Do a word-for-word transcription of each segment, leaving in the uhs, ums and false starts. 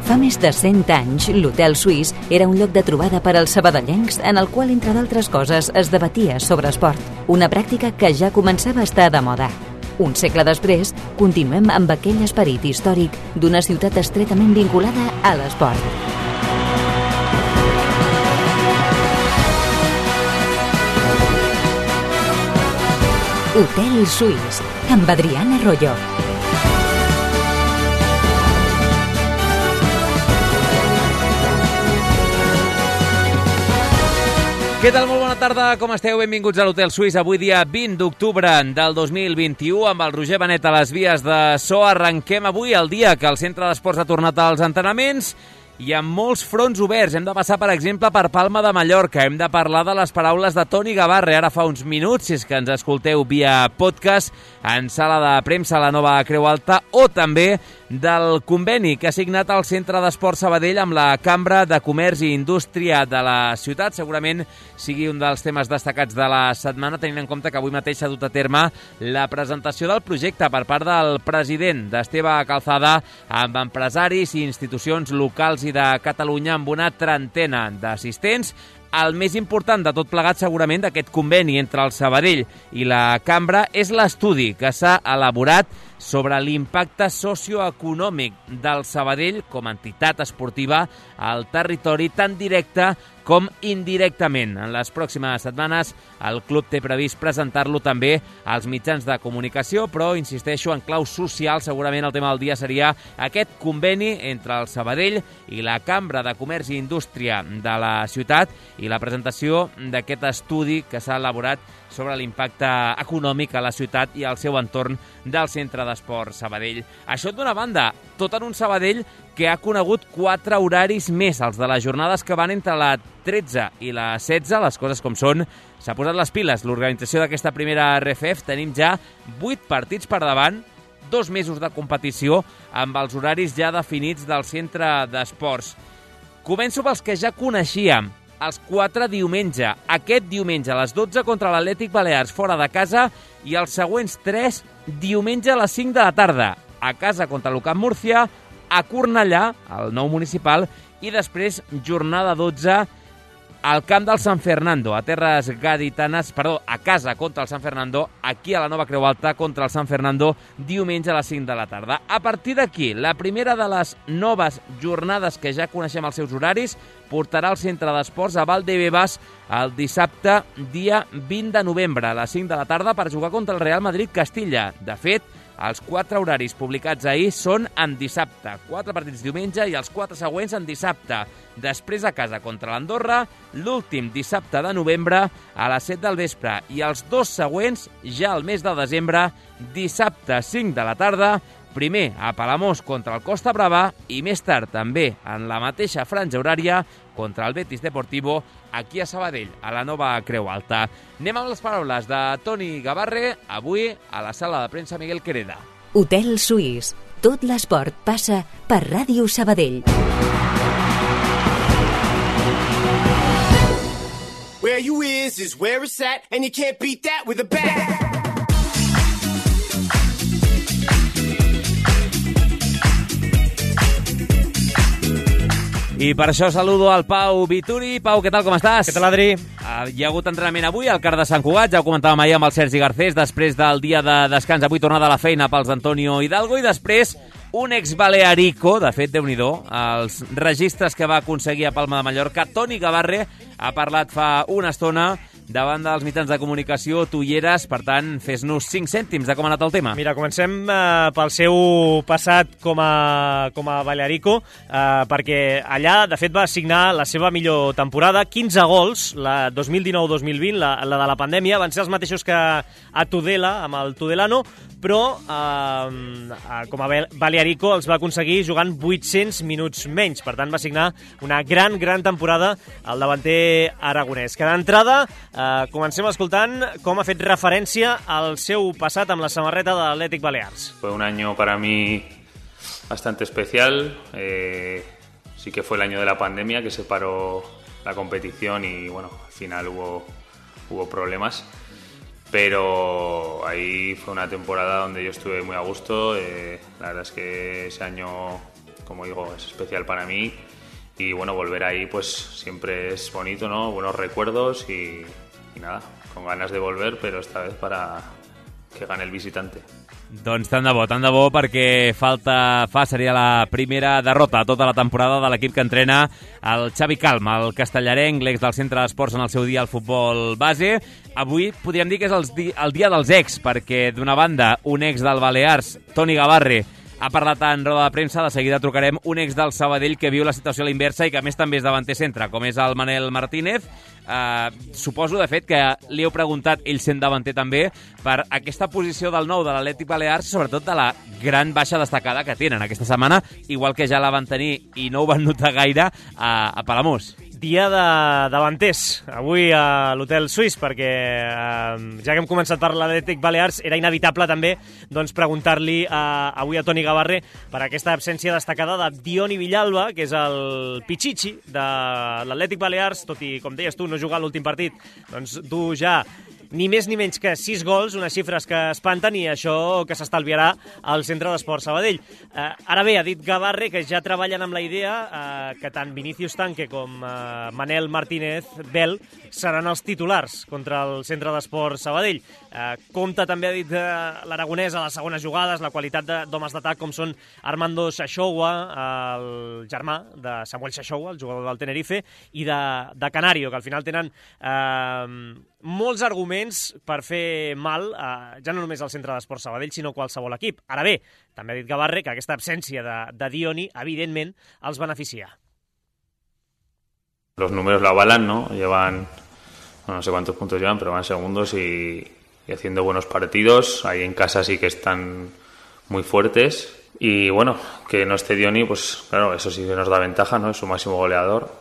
Fa més de cent anys, l'Hotel Suís era un lloc de trobada per als sabadellencs en el qual, entre d'altres coses, es debatia sobre esport, una pràctica que ja començava a estar de moda. Un segle després, continuem amb aquell esperit històric d'una ciutat estretament vinculada a l'esport. Hotel Suís, amb Adriana Royo. Què tal? Molt bona tarda, com esteu? Benvinguts a l'Hotel Suís. Avui dia vint d'octubre del dos mil vint-i-u amb el Roger Benet a les vies de so. Arrenquem avui el dia que el Centre d'Esports ha tornat als entrenaments i amb molts fronts oberts. Hem de passar, per exemple, per Palma de Mallorca. Hem de parlar de les paraules de Toni Gavarre ara fa uns minuts, si és que ens escolteu via podcast, en sala de premsa a la nova Creu Alta, o també del conveni que ha signat el Centre d'Esport Sabadell amb la Cambra de Comerç i Indústria de la ciutat. Segurament sigui un dels temes destacats de la setmana, tenint en compte que avui mateix s'ha dut a terme la presentació del projecte per part del president d'Esteve Calzada amb empresaris i institucions locals i de Catalunya amb una trentena d'assistents. El més important de tot plegat, segurament, d'aquest conveni entre el Sabadell i la Cambra és l'estudi que s'ha elaborat sobre l'impacte socioeconòmic del Sabadell com a entitat esportiva al territori tan directe com indirectament. En les pròximes setmanes el club té previst presentar-lo també als mitjans de comunicació, però insisteixo, en clau social, segurament el tema del dia seria aquest conveni entre el Sabadell i la Cambra de Comerç i Indústria de la ciutat i la presentació d'aquest estudi que s'ha elaborat sobre l'impacte econòmic a la ciutat i al seu entorn del Centre d'Esport Sabadell. Això d'una banda, tot en un Sabadell que ha conegut quatre horaris més, els de les jornades que van entre la tretze i la setze, les coses com són. S'ha posat les piles l'organització d'aquesta primera R F F, tenim ja vuit partits per davant, dos mesos de competició amb els horaris ja definits del Centre d'Esports. Començo pels que ja coneixíem. Els quatre diumenge. Aquest diumenge a les dotze contra l'Atlètic Balears fora de casa i els següents tres diumenge a les cinc de la tarda. A casa contra l'U C A M Múrcia, a Cornellà, al nou municipal, i després jornada dotze al camp del San Fernando, a Terres Gaditanes, perdó, a casa contra el San Fernando, aquí a la nova Creu Alta contra el San Fernando, diumenge a les cinc de la tarda. A partir d'aquí, la primera de les noves jornades que ja coneixem els seus horaris portarà el Centre d'Esports a Valdebebas el dissabte, dia vint de novembre, a les cinc de la tarda, per jugar contra el Real Madrid-Castilla. De fet, els quatre horaris publicats ahir són en dissabte. Quatre partits diumenge i els quatre següents en dissabte. Després a casa contra l'Andorra, l'últim dissabte de novembre a les set del vespre. I els dos següents ja al mes de desembre, dissabte cinc de la tarda, primer a Palamós contra el Costa Brava i més tard també en la mateixa franja horària contra el Betis Deportivo aquí a Sabadell, a la nova Creu Alta. Anem amb les paraules de Toni Gavarre, avui a la sala de premsa Miguel Quereda. Hotel Suís. Tot l'esport passa per Ràdio Sabadell. Where you is is where it's at, and you can't beat that with a bat. I per això saludo al Pau Vituri. Pau, què tal, com estàs? Què tal, Adri? Uh, hi ha hagut entrenament avui al Car de Sant Cugat, ja ho comentàvem ahir amb el Sergi Garcés, després del dia de descans, avui tornada a la feina pels d'Antonio Hidalgo, i després un ex-balearico, de fet, Déu-n'hi-do, els registres que va aconseguir a Palma de Mallorca. Toni Gavarre ha parlat fa una estona davant dels mitjans de comunicació, tu hi eres, per tant, fes-nos cinc cèntims de com ha anat el tema. Mira, comencem eh, pel seu passat com a, com a balearico, eh, perquè allà, de fet, va signar la seva millor temporada, quinze gols, la dos mil dinou dos mil vint, la, la de la pandèmia, van ser els mateixos que a Tudela, amb el Tudelano, però eh, com a balearico els va aconseguir jugant vuit-cents minuts menys, per tant va signar una gran, gran temporada al davanter aragonès. Que d'entrada Uh, comencem escoltant com ha fet referència al seu passat amb la samarreta de l'Atlètic Balears. Fue un año para mí bastante especial. Eh, sí que fue el año de la pandemia que se paró la competición y bueno, al final hubo, hubo problemas. Pero ahí fue una temporada donde yo estuve muy a gusto. Eh, la verdad es que ese año como digo, es especial para mí. Y bueno, volver ahí pues siempre es bonito, ¿no? Buenos recuerdos y, y nada, con ganas de volver, pero esta vez para que gane el visitante. Doncs tant de bo, tant de bo, perquè falta fa seria la primera derrota a tota la temporada de l'equip que entrena el Xavi Calm, el castellarenc, l'ex del Centre d'Esports en el seu dia al futbol base. Avui podríem dir que és el, di el dia dels ex, perquè d'una banda un ex del Balears, Toni Gavarre, ha parlat en roda de premsa, de seguida trucarem un ex del Sabadell que viu la situació a la inversa i que a més també és davanter centre, com és el Manel Martínez. Uh, suposo, de fet, que li heu preguntat, ell sent davanter també, per aquesta posició del nou de l'Atlètic Balears, sobretot de la gran baixa destacada que tenen aquesta setmana, igual que ja la van tenir i no ho van notar gaire a, a Palamós. Dia de davanters, avui a l'Hotel Suís, perquè eh, ja que hem començat per l'Atlètic Balears, era inevitable també doncs, preguntar-li eh, avui a Toni Gavarre per aquesta absència destacada de Dioni Villalba, que és el Pichichi de l'Atlètic Balears, tot i, com deies tu, no jugar l'últim partit, doncs du ja ni més ni menys que sis gols, unes xifres que espanten i això que s'estalviarà al Centre d'Esports Sabadell. Eh, ara bé, ha dit Gavarre que ja treballen amb la idea eh, que tant Vinicius Tanque com eh, Manel Martínez Bel seran els titulars contra el Centre d'Esports Sabadell. Eh, compta també, ha dit eh, l'aragonès, a les segones jugades, la qualitat d'homes d'atac com són Armando Xaxoua, el germà de Samuel Xaxoua, el jugador del Tenerife, i de, de Canario, que al final tenen eh, molts arguments per fer mal, eh, ja no només al Centre d'Esports Sabadell, sinó qualsevol equip. Ara bé, també ha dit Gavarre que aquesta absència de, de Dioni, evidentment, els beneficia. Los números lo avalan, ¿no? Llevan, bueno, no sé cuántos puntos llevan, pero van segundos y, y haciendo buenos partidos. Ahí en casa sí que están muy fuertes. Y bueno, que no esté Dioni, pues claro, eso sí que nos da ventaja, ¿no? Es su máximo goleador.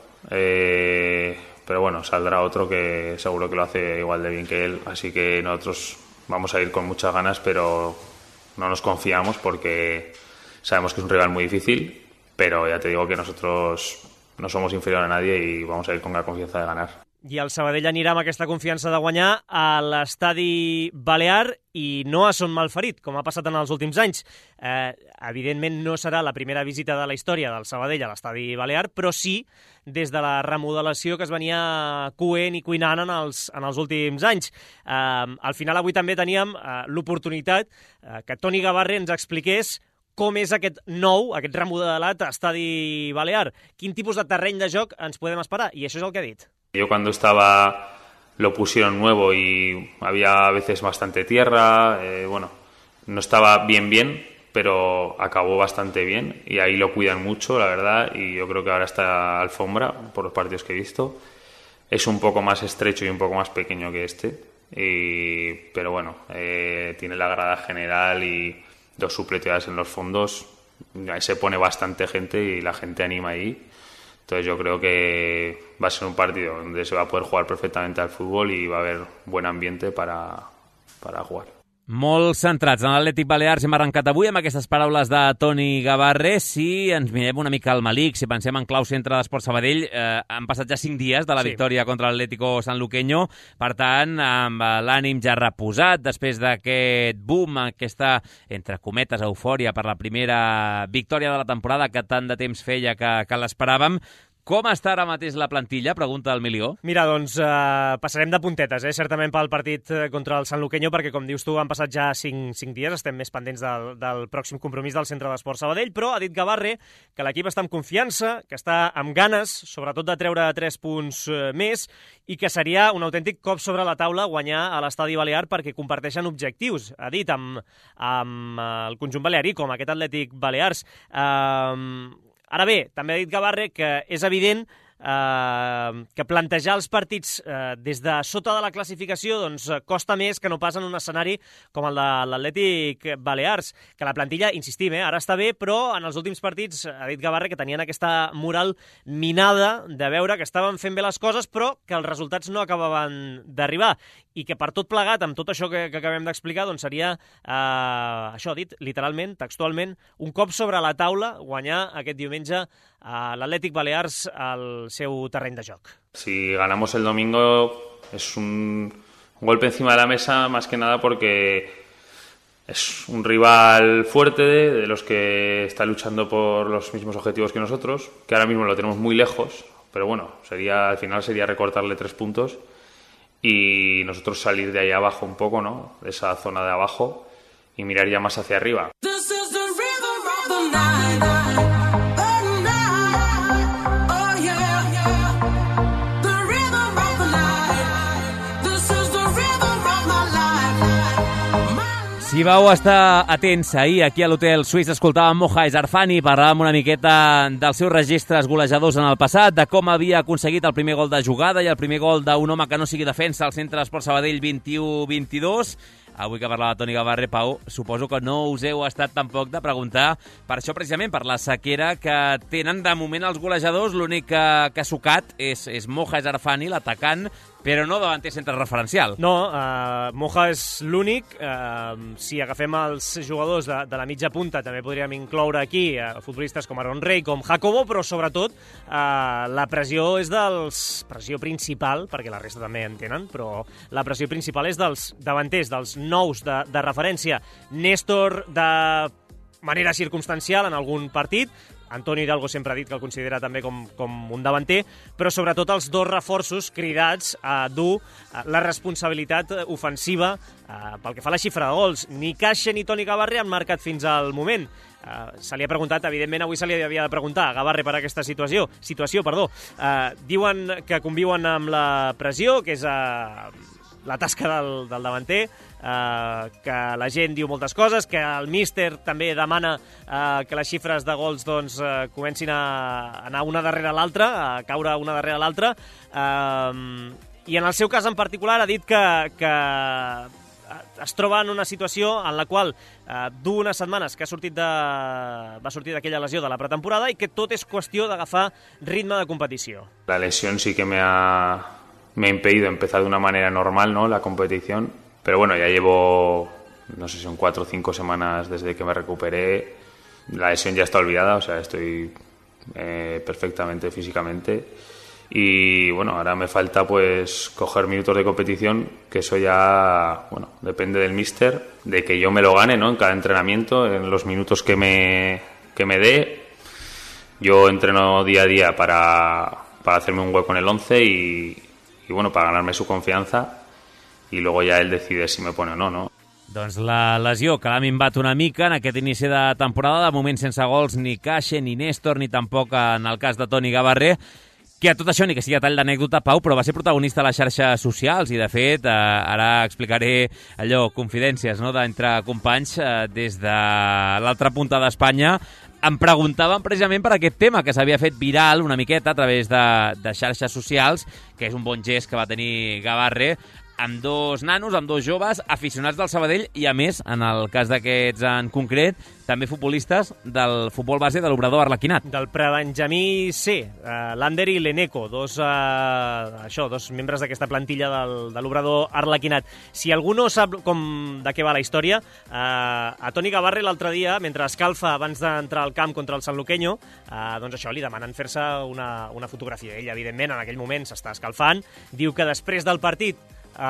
Eh... Pero bueno, saldrá otro que seguro que lo hace igual de bien que él, así que nosotros vamos a ir con muchas ganas, pero no nos confiamos porque sabemos que es un rival muy difícil, pero ya te digo que nosotros no somos inferior a nadie y vamos a ir con la confianza de ganar. I el Sabadell anirà amb aquesta confiança de guanyar a l'estadi Balear i no a Son Malferit, com ha passat en els últims anys. Eh, evidentment no serà la primera visita de la història del Sabadell a l'estadi Balear, però sí des de la remodelació que es venia coent i cuinant en els, en els últims anys. Eh, al final avui també teníem eh, l'oportunitat eh, que Toni Gavarre ens expliqués com és aquest nou, aquest remodelat estadi Balear. Quin tipus de terreny de joc ens podem esperar? I això és el que ha dit. Yo cuando estaba lo pusieron nuevo y había a veces bastante tierra, eh, bueno, no estaba bien bien, pero acabó bastante bien y ahí lo cuidan mucho, la verdad, y yo creo que ahora está alfombra por los partidos que he visto. Es un poco más estrecho y un poco más pequeño que este, y, pero bueno, eh, tiene la grada general y dos supletorias en los fondos, ahí se pone bastante gente y la gente anima ahí. Entonces yo creo que va a ser un partido donde se va a poder jugar perfectamente al fútbol y va a haber buen ambiente para, para jugar. Molt centrats en l'Atlètic Balears. Hem arrencat avui amb aquestes paraules de Toni Gavarre. Si ens mirem una mica al Malic, si pensem en clau Centre d'Esports Sabadell, eh, han passat ja cinc dies de la sí. victòria contra l'Atlético Sanluqueño. Per tant, amb l'ànim ja reposat, després d'aquest boom, aquesta, entre cometes, eufòria per la primera victòria de la temporada que tant de temps feia que, que l'esperàvem. Com està ara mateix la plantilla? Pregunta el Milió. Mira, doncs eh, passarem de puntetes, eh, certament pel partit contra el Sanluqueño, perquè, com dius tu, han passat ja cinc, cinc dies, estem més pendents del, del pròxim compromís del Centre d'Esports Sabadell, però ha dit Gavarre que l'equip està amb confiança, que està amb ganes, sobretot de treure tres punts eh, més, i que seria un autèntic cop sobre la taula guanyar a l'estadi Balear perquè comparteixen objectius, ha dit, amb, amb el conjunt balearic, com aquest Atlètic Balears. Eh, Ara bé, també ha dit Gavarre que és evident eh, que plantejar els partits eh, des de sota de la classificació doncs, costa més que no pas en un escenari com el de l'Atlètic Balears, que la plantilla, insistim, eh, ara està bé, però en els últims partits ha dit Gavarre que tenien aquesta moral minada de veure que estaven fent bé les coses, però que els resultats no acabaven d'arribar, i que per tot plegat, amb tot això que, que acabem d'explicar, doncs seria, eh, això dit, literalment, textualment, un cop sobre la taula guanyar aquest diumenge a l'Atlètic Balears al seu terreny de joc. Si ganamos el domingo es un golpe encima de la mesa, más que nada porque es un rival fuerte de, de los que está luchando por los mismos objetivos que nosotros, que ahora mismo lo tenemos muy lejos, pero bueno, sería al final sería recortarle tres puntos y nosotros salir de ahí abajo un poco, ¿no? De esa zona de abajo y mirar ya más hacia arriba. Si vau estar atents ahir aquí a l'Hotel Suís, escoltàvem Moja Zarfani, parlàvem una miqueta dels seus registres golejadors en el passat, de com havia aconseguit el primer gol de jugada i el primer gol d'un home que no sigui defensa al Centre d'Esport Sabadell vint-i-u vint-i-dos. Avui que parlava Toni Gavarre, Pau, suposo que no us heu estat tampoc de preguntar per això precisament, per la sequera que tenen de moment els golejadors. L'únic que, que ha sucat és, és Moja Zarfani, l'atacant, però no davanter centre referencial. No, uh, Moja és l'únic. Uh, si agafem els jugadors de, de la mitja punta, també podríem incloure aquí uh, futbolistes com Aaron Rey, com Jacobo, però sobretot uh, la pressió és dels... pressió principal, perquè la resta també en tenen, però la pressió principal és dels davanters, dels nous de, de referència. Néstor de manera circumstancial en algun partit, Antonio Hidalgo sempre ha dit que el considera també com, com un davanter, però sobretot els dos reforços cridats a dur la responsabilitat ofensiva eh, pel que fa a la xifra de gols. Ni Caixa ni Toni Gavarre han marcat fins al moment. Uh, se li ha preguntat, evidentment avui se li havia de preguntar a Gavarre per aquesta situació, situació perdó. Uh, diuen que conviuen amb la pressió, que és uh, la tasca del, del davanter, uh, que la gent diu moltes coses, que el míster també demana uh, que les xifres de gols doncs, uh, comencin a anar una darrere l'altra, a caure una darrere l'altra, uh, i en el seu cas en particular ha dit que, que es troba en una situació en la qual eh, du unes setmanes que ha sortit de, va sortir d'aquella lesió de la pretemporada i que tot és qüestió d'agafar ritme de competició. La lesión sí que me ha, me ha impedido empezar de una manera normal, ¿no?, la competición, pero bueno, ya llevo, no sé si son cuatro o cinco semanas desde que me recuperé. La lesión ya está olvidada, o sea, estoy eh, perfectamente físicamente. Y bueno, ahora me falta pues coger minutos de competición, que eso ya, bueno, depende del míster, de que yo me lo gane, ¿no?, en cada entrenamiento, en los minutos que me, que me dé. Yo entreno día a día para, para hacerme un hueco en el once y, y bueno, para ganarme su confianza, y luego ya él decide si me pone o no, ¿no? Doncs la lesió que l'ha minvat una mica en aquest inici de temporada, de moment sense gols ni Caixa ni Néstor, ni tampoc en el cas de Toni Gavarre, que a tot això, ni que sigui a tall d'anècdota, Pau, però va ser protagonista a les xarxes socials i, de fet, eh, ara explicaré allò, confidències, no?, d'entre companys eh, des de l'altra punta d'Espanya. Em preguntaven precisament per aquest tema que s'havia fet viral una miqueta a través de, de xarxes socials, que és un bon gest que va tenir Gavarre, amb dos nanos, amb dos joves, aficionats del Sabadell i, a més, en el cas d'aquests en concret, també futbolistes del futbol base de l'Obrador Arlequinat. Del prebenjamí C, uh, l'Ander i l'Eneco, dos, uh, això, dos membres d'aquesta plantilla del, de l'Obrador Arlequinat. Si algú no sap com, de què va la història, uh, a Toni Gavarre l'altre dia, mentre escalfa abans d'entrar al camp contra el Sanluqueño, uh, doncs això, li demanen fer-se una, una fotografia. Ell, evidentment, en aquell moment s'està escalfant, diu que després del partit,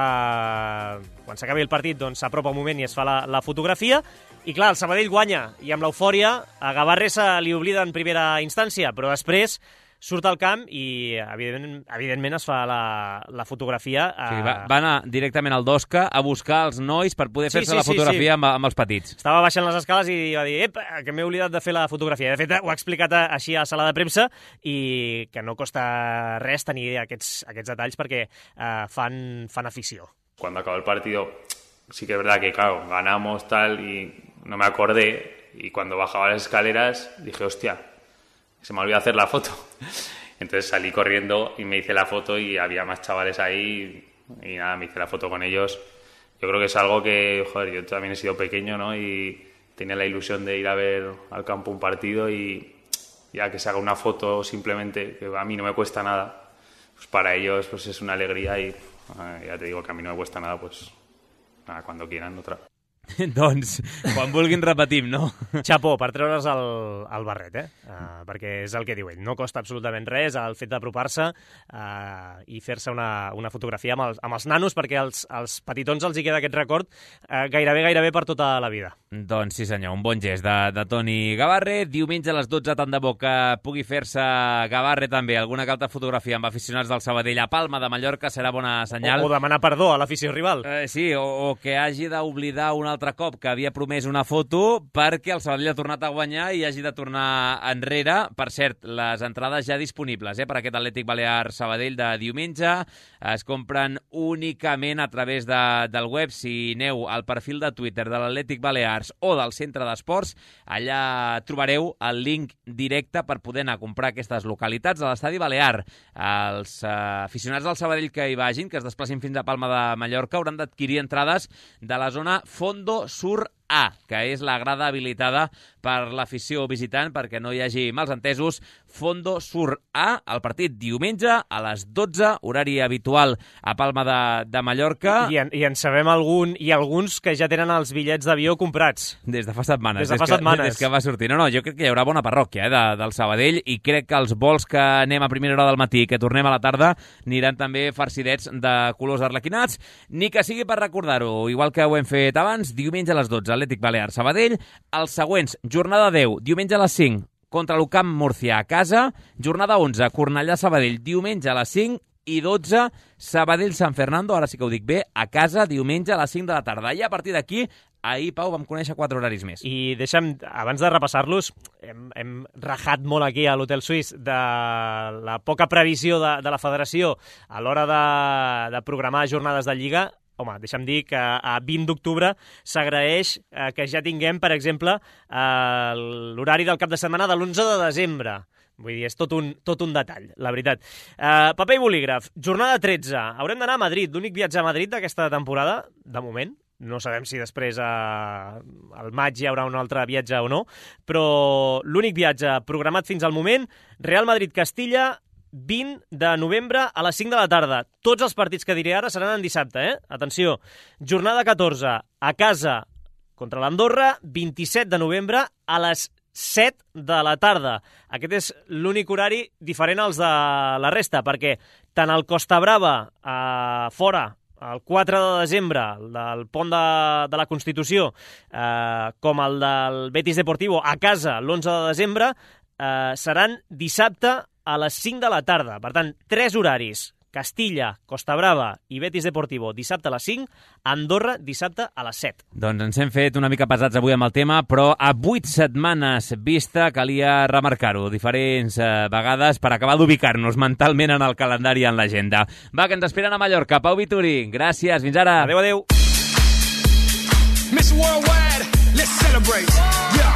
Uh, quan s'acabi el partit, doncs s'apropa un moment i es fa la, la fotografia, i clar, el Sabadell guanya, i amb l'eufòria a Gavarre se li oblida en primera instància, però després surt al camp i evidentment, evidentment es fa la, la fotografia. Uh... Sí, va, va anar directament al Dosca a buscar els nois per poder fer-se sí, sí, la fotografia sí, sí. Amb, amb els petits. Estava baixant les escales i va dir, ep, que m'he oblidat de fer la fotografia. De fet, ho ha explicat així a sala de premsa i que no costa res tenir aquests, aquests detalls perquè uh, fan, fan afició. Cuando acabó el partido, sí que es verdad que, claro, ganamos tal y no me acordé, y cuando bajaba las escaleras dije, hostia, se me olvidó hacer la foto. Entonces salí corriendo y me hice la foto y había más chavales ahí y nada, me hice la foto con ellos. Yo creo que es algo que, joder, yo también he sido pequeño, ¿no?, y tenía la ilusión de ir a ver al campo un partido y ya que se haga una foto simplemente, que a mí no me cuesta nada, pues para ellos pues es una alegría y eh, ya te digo que a mí no me cuesta nada, pues nada, cuando quieran otra. Doncs, quan vulguin repetim, no? Xapó, per treure's el, el barret, eh? Uh, perquè és el que diu ell. No costa absolutament res el fet d'apropar-se uh, i fer-se una, una fotografia amb els, amb els nanos, perquè als, als petitons els hi queda aquest record uh, gairebé, gairebé per tota la vida. Doncs sí senyor, un bon gest de, de Toni Gavarre. Diumenge a les dotze, tant de bo que pugui fer-se Gavarre també alguna que altra fotografia amb aficionats del Sabadell a Palma de Mallorca, serà bona senyal. O, o demanar perdó a l'afició rival. Uh, sí, o, o que hagi d'oblidar un altre cop que havia promès una foto perquè el Sabadell ha tornat a guanyar i hagi de tornar enrere. Per cert, les entrades ja disponibles eh, per aquest Atlètic Balear Sabadell de diumenge. Es compren únicament a través de, del web. Si aneu al perfil de Twitter de l'Atlètic Balears o del Centre d'Esports, allà trobareu el link directe per poder anar a comprar aquestes localitats de l'Estadi Balear. Els eh, aficionats del Sabadell que hi vagin, que es desplacin fins a Palma de Mallorca, hauran d'adquirir entrades de la zona Fondo Sur A, que és la grada habilitada per l'afició visitant perquè no hi hagi mals entesos. Fondo Sur A, el partit diumenge a les dotze, horari habitual a Palma de, de Mallorca. I en, I en sabem algun, i alguns que ja tenen els bitllets d'avió comprats. Des de fa setmanes. Des de fa des setmanes. Que, des que va sortir. No, no, jo crec que hi haurà bona parròquia eh, de, del Sabadell i crec que els vols que anem a primera hora del matí i que tornem a la tarda aniran també farcidets de colors arlequinats, ni que sigui per recordar-ho, igual que ho hem fet abans, diumenge a les dotze, Atlètic Balear Sabadell. Els següents, jornada deu, diumenge a les cinc, contra l'Ucamp Murcia a casa. Jornada onze, Cornellà Sabadell, diumenge a les cinc. I dotze, Sabadell San Fernando, ara sí que ho dic bé, a casa, diumenge a les cinc de la tarda. I a partir d'aquí, ahir, Pau, vam conèixer quatre horaris més. I deixa'm, abans de repassar-los, hem, hem rajat molt aquí a l'Hotel Suís de la poca previsió de, de la federació a l'hora de, de programar jornades de Lliga. Home, deixa'm dir que a vint d'octubre s'agraeix eh, que ja tinguem, per exemple, eh, l'horari del cap de setmana de l'onze de desembre. Vull dir, és tot un, tot un detall, la veritat. Uh, paper i bolígraf, jornada tretze. Haurem d'anar a Madrid, l'únic viatge a Madrid d'aquesta temporada, de moment. No sabem si després uh, al maig hi haurà un altre viatge o no, però l'únic viatge programat fins al moment, Real Madrid-Castilla, vint de novembre a les cinc de la tarda. Tots els partits que diré ara seran en dissabte, eh? Atenció, jornada catorze, a casa contra l'Andorra, vint-i-set de novembre a les set de la tarda. Aquest és l'únic horari diferent als de la resta, perquè tant el Costa Brava eh, fora, el quatre de desembre, el del pont de, de la Constitució, eh, com el del Betis Deportivo a casa l'onze de desembre, eh, seran dissabte a les cinc de la tarda. Per tant, tres horaris. Castilla, Costa Brava i Betis Deportivo dissabte a les cinc, Andorra dissabte a les set. Doncs ens hem fet una mica pesats avui amb el tema, però a vuit setmanes vista calia remarcar-ho diferents eh, vegades per acabar d'ubicar-nos mentalment en el calendari i en l'agenda. Va, que ens esperen a Mallorca. Pau Vituri, gràcies, fins ara. Adéu, adéu. Miss Worldwide, let's celebrate. Yeah.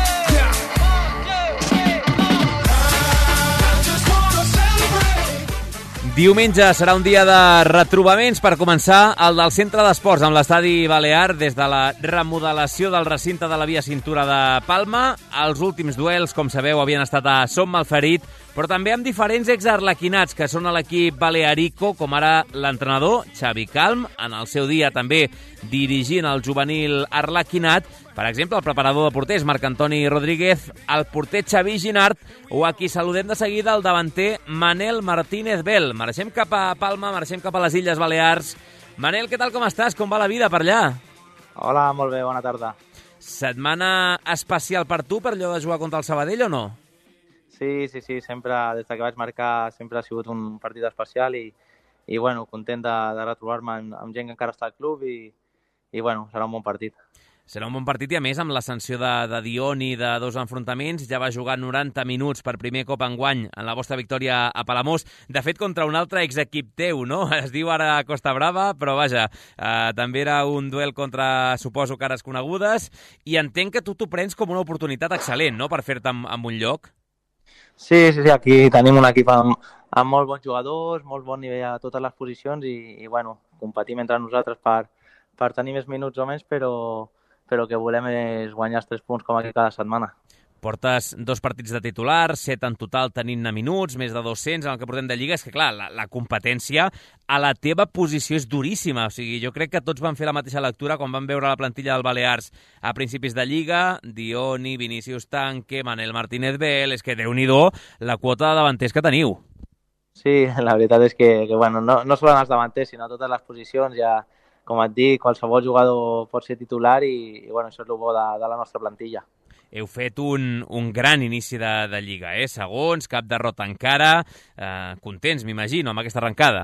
Diumenge serà un dia de retrobaments per començar el del Centre d'Esports amb l'Estadi Balear des de la remodelació del recinte de la via Cintura de Palma. Els últims duels, com sabeu, havien estat a Som Malferit, però també amb diferents exarlequinats que són a l'equip balearico, com ara l'entrenador Xavi Calm, en el seu dia també dirigint el juvenil arlequinat. Per exemple, el preparador de porters, Marc Antoni Rodríguez, el porter Xavi Ginart, o a qui saludem de seguida, el davanter Manel Martínez Bel. Marxem cap a Palma, marxem cap a les Illes Balears. Manel, què tal, com estàs? Com va la vida per allà? Hola, molt bé, bona tarda. Setmana especial per tu, per allò de jugar contra el Sabadell, o no? Sí, sí, sí, sempre, des que vaig marcar, sempre ha sigut un partit especial i, i bueno, content de, de retrobar-me amb, amb gent que encara està al club i, i bueno, serà un bon partit. Serà un bon partit i, a més, amb l'ascensió de, de Dioni de dos enfrontaments, ja va jugar noranta minuts per primer cop enguany en la vostra victòria a Palamós. De fet, contra un altre exequip teu, no? Es diu ara Costa Brava, però vaja, eh, també era un duel contra, suposo, cares conegudes, i entenc que tu t'ho prens com una oportunitat excel·lent, no?, per fer-te amb, amb un lloc. Sí, sí, sí, aquí tenim un equip amb, amb molt bons jugadors, molt bon nivell a totes les posicions i, i bueno, competim entre nosaltres per, per tenir més minuts o més, però... però el que volem és guanyar els tres punts com aquí cada setmana. Portes dos partits de titular, set en total tenint-ne minuts, més de dos-cents en el que portem de Lliga. És que, clar, la, la competència a la teva posició és duríssima. O sigui, jo crec que tots van fer la mateixa lectura quan van veure la plantilla del Balears a principis de Lliga. Dioni, Vinícius Tanque, Manel Martínez Bel... És que, déu-n'hi-do, la quota de davanters que teniu. Sí, la veritat és que, que bueno, no, no solen els davanters, sinó totes les posicions. Ja, com et dic, qualsevol jugador pot ser titular i, i bueno, això és el bo de, de la nostra plantilla. Heu fet un, un gran inici de, de Lliga, eh? Segons, cap derrota encara. Eh, contents, m'imagino, amb aquesta arrencada.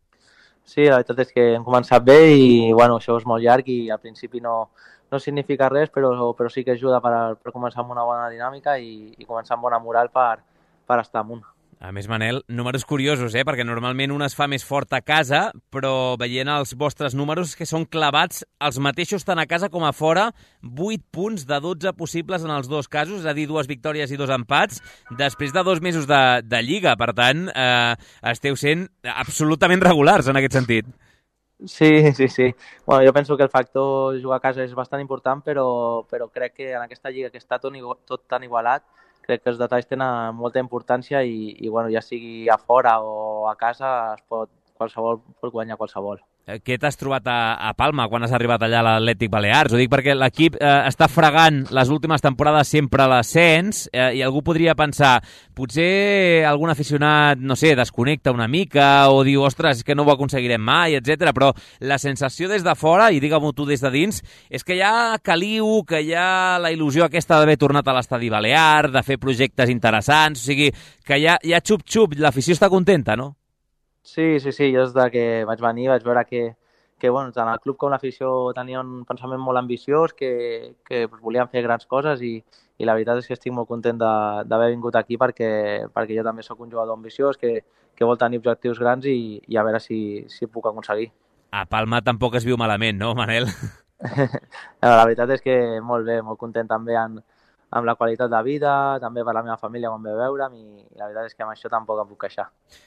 Sí, la veritat és que hem començat bé i bueno, això és molt llarg i al principi no, no significa res, però, però sí que ajuda per, per començar amb una bona dinàmica i, i començar amb bona moral per, per estar amunt. A més, Manel, números curiosos, eh? Perquè normalment un es fa més fort a casa, però veient els vostres números que són clavats els mateixos tant a casa com a fora, vuit punts de dotze possibles en els dos casos, és a dir, dues victòries i dos empats, després de dos mesos de, de Lliga. Per tant, eh, esteu sent absolutament regulars en aquest sentit. Sí, sí, sí. Bueno, jo penso que el factor jugar a casa és bastant important, però, però crec que en aquesta Lliga que està tot, tot tan igualat, crec que els detalls tenen molta importància i, i bueno, ja sigui a fora o a casa, es pot, qualsevol pot guanyar qualsevol. Què t'has trobat a, a Palma quan has arribat allà a l'Atlètic Balears? Ho dic perquè l'equip eh, està fregant les últimes temporades sempre a l'ascens eh, i algú podria pensar, potser algun aficionat, no sé, desconnecta una mica o diu, ostres, és que no ho aconseguirem mai, etcètera. Però la sensació des de fora, i digue-m'ho tu des de dins, és que hi ha caliu, que hi ha la il·lusió aquesta d'haver tornat a l'estadi Balear, de fer projectes interessants, o sigui, que hi ha, hi ha xup-xup, l'afició està contenta, no? Sí, sí, sí, jo des de que vaig venir vaig veure que, que bueno, tant el club com l'afició tenien un pensament molt ambiciós, que, que volien fer grans coses i, i la veritat és que estic molt content d'haver vingut aquí perquè, perquè jo també sóc un jugador ambiciós que, que vol tenir objectius grans i, i a veure si, si puc aconseguir. A Palma tampoc es viu malament, no, Manel? La veritat és que molt bé, molt content també en, amb la qualitat de vida, també per la meva família quan ve a veure'm i la veritat és que amb això tampoc em puc queixar.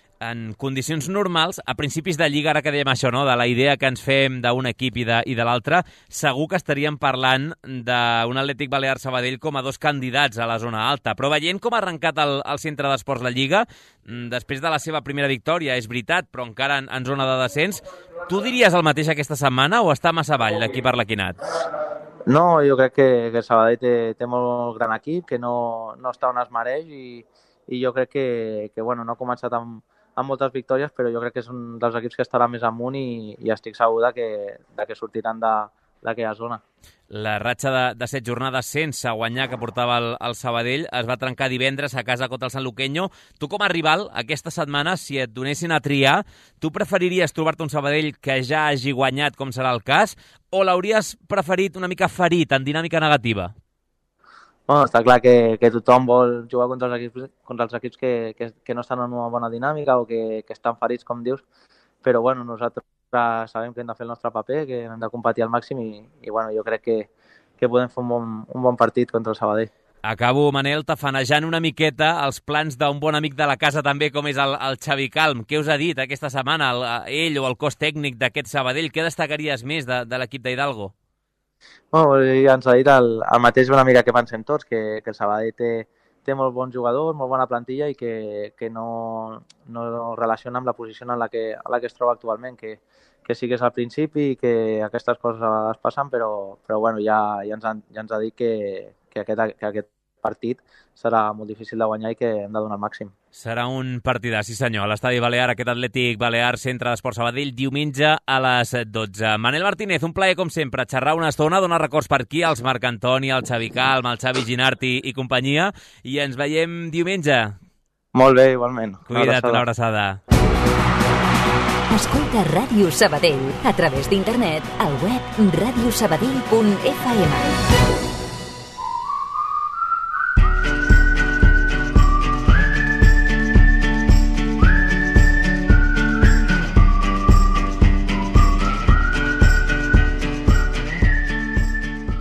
En condicions normals, a principis de Lliga, ara que dèiem això, no? De la idea que ens fem d'un equip i de, i de l'altre, segur que estaríem parlant d'un Atlètic Balears Sabadell com a dos candidats a la zona alta. Però veient com ha arrencat el, el centre d'esports la Lliga, després de la seva primera victòria, és veritat, però encara en, en zona de descens, tu diries el mateix aquesta setmana o està massa avall l'equip arlequinat? No, jo crec que, que el Sabadell té, té molt gran equip, que no, no està on es mereix i, i jo crec que, que bueno, no ha començat amb amb moltes victòries, però jo crec que és un dels equips que estarà més amunt i, i estic segur de que, de que sortiran d'aquella zona. La ratxa de, de set jornades sense guanyar que portava el, el Sabadell es va trencar divendres a casa contra el Sanluqueño. Tu com a rival, aquesta setmana, si et donessin a triar, tu preferiries trobar-te un Sabadell que ja hagi guanyat, com serà el cas, o l'hauries preferit una mica ferit, en dinàmica negativa? Bueno, està clar que, que tothom vol jugar contra els equips, contra els equips que, que, que no estan en una bona dinàmica o que, que estan ferits, com dius, però bueno, nosaltres sabem que hem de fer el nostre paper, que hem de competir al màxim i, i bueno, jo crec que, que podem fer un bon, un bon partit contra el Sabadell. Acabo, Manel, tafanejant una miqueta els plans d'un bon amic de la casa també, com és el, el Xavi Calm. Què us ha dit aquesta setmana el, ell o el cos tècnic d'aquest Sabadell? Què destacaries més de, de l'equip d'Hidalgo? Bueno, ja ens ha dit el, el mateix una mica que pensem tots, que, que el Sabadell té, té molt bons jugadors, molt bona plantilla i que, que no, no relaciona amb la posició en la que, a la que es troba actualment, que, que sí que és al principi i que aquestes coses es passen, però, però bueno, ja, ja, ens ha, ja ens ha dit que, que, aquest, que aquest partit serà molt difícil de guanyar i que hem de donar el màxim. Serà un partidàs, sí senyor, a l'Estadi Balear, aquest Atlètic Balear, Centre d'Esports Sabadell, diumenge a les dotze. Manel Martínez, un plaer com sempre, xerrar una estona, donar records per aquí, als Marc Antoni, al Xavi Calm, al Xavi Ginart i, i companyia, i ens veiem diumenge. Molt bé, igualment. Cuida't, una abraçada. Escolta Ràdio Sabadell a través d'internet al web radio sabadell punt f m.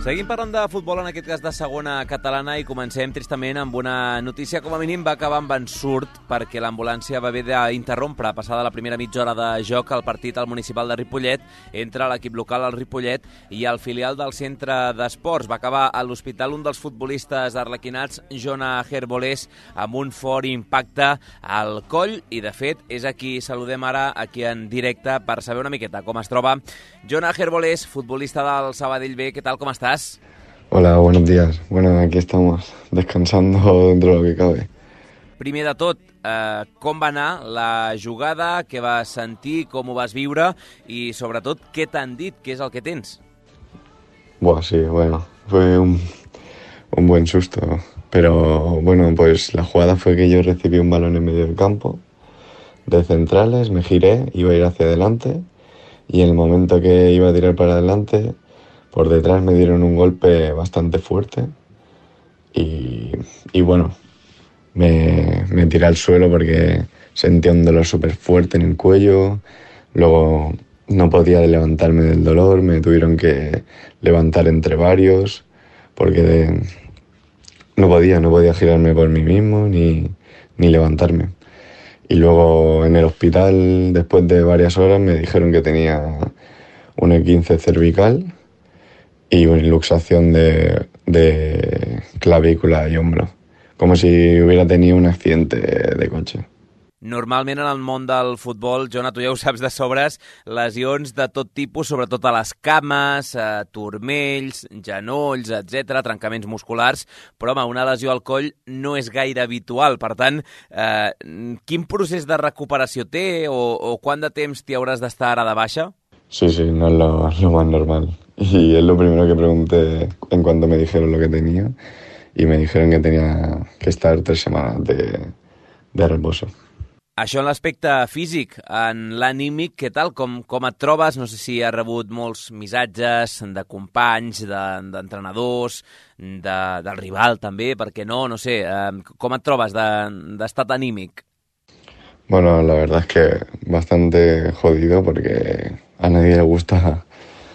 Seguim parlant de futbol, en aquest cas de segona catalana, i comencem tristament amb una notícia. Com a mínim va acabar amb ensurt, perquè l'ambulància va haver d'interrompre, passada la primera mitja hora de joc, el partit al municipal de Ripollet entre l'equip local, el Ripollet, i el filial del centre d'esports. Va acabar a l'hospital un dels futbolistes arlequinats, Jona Herbolés, amb un fort impacte al coll, i de fet és a qui saludem ara, aquí en directe, per saber una miqueta com es troba. Jona Herbolés, futbolista del Sabadell B, què tal, com estàs? Hola, buenos días. Bueno, aquí estamos, descansando dentro de lo que cabe. Primer de tot, eh, com va anar la jugada, què vas sentir, com ho vas viure i, sobretot, què t'han dit, què és el que tens? Buah, sí, bueno, fue un, un buen susto. Pero, bueno, pues la jugada fue que yo recibí un balón en medio del campo, de centrales, me giré, iba a ir hacia adelante, y en el momento que iba a tirar para adelante, por detrás me dieron un golpe bastante fuerte y, y bueno, me, me tiré al suelo porque sentía un dolor súper fuerte en el cuello. Luego no podía levantarme del dolor, me tuvieron que levantar entre varios porque de, no podía, no podía girarme por mí mismo ni, ni levantarme. Y luego en el hospital, después de varias horas, me dijeron que tenía un esguince cervical y una luxación de, de clavícula y hombro, como si hubiera tenido un accidente de coche. Normalment en el món del futbol, Jona, tu ja ho saps de sobres, lesions de tot tipus, sobretot a les cames, a turmells, genolls, etcètera, trencaments musculars, però home, una lesió al coll no és gaire habitual. Per tant, eh, quin procés de recuperació té o, o quant de temps t'hi hauràs d'estar ara de baixa? Sí, sí, no es lo, lo más normal. Y es lo primero que pregunté en cuanto me dijeron lo que tenía, y me dijeron que tenía que estar tres semanas de, de reposo. Això en l'aspecte físic. En l'anímic, què tal? Com, com et trobes? No sé si has rebut molts missatges de companys, d'entrenadors, de, de, del rival també, per què no? No sé, eh, com et trobes d'estat de, anímic? Bueno, la verdad es que bastante jodido porque a nadie le gusta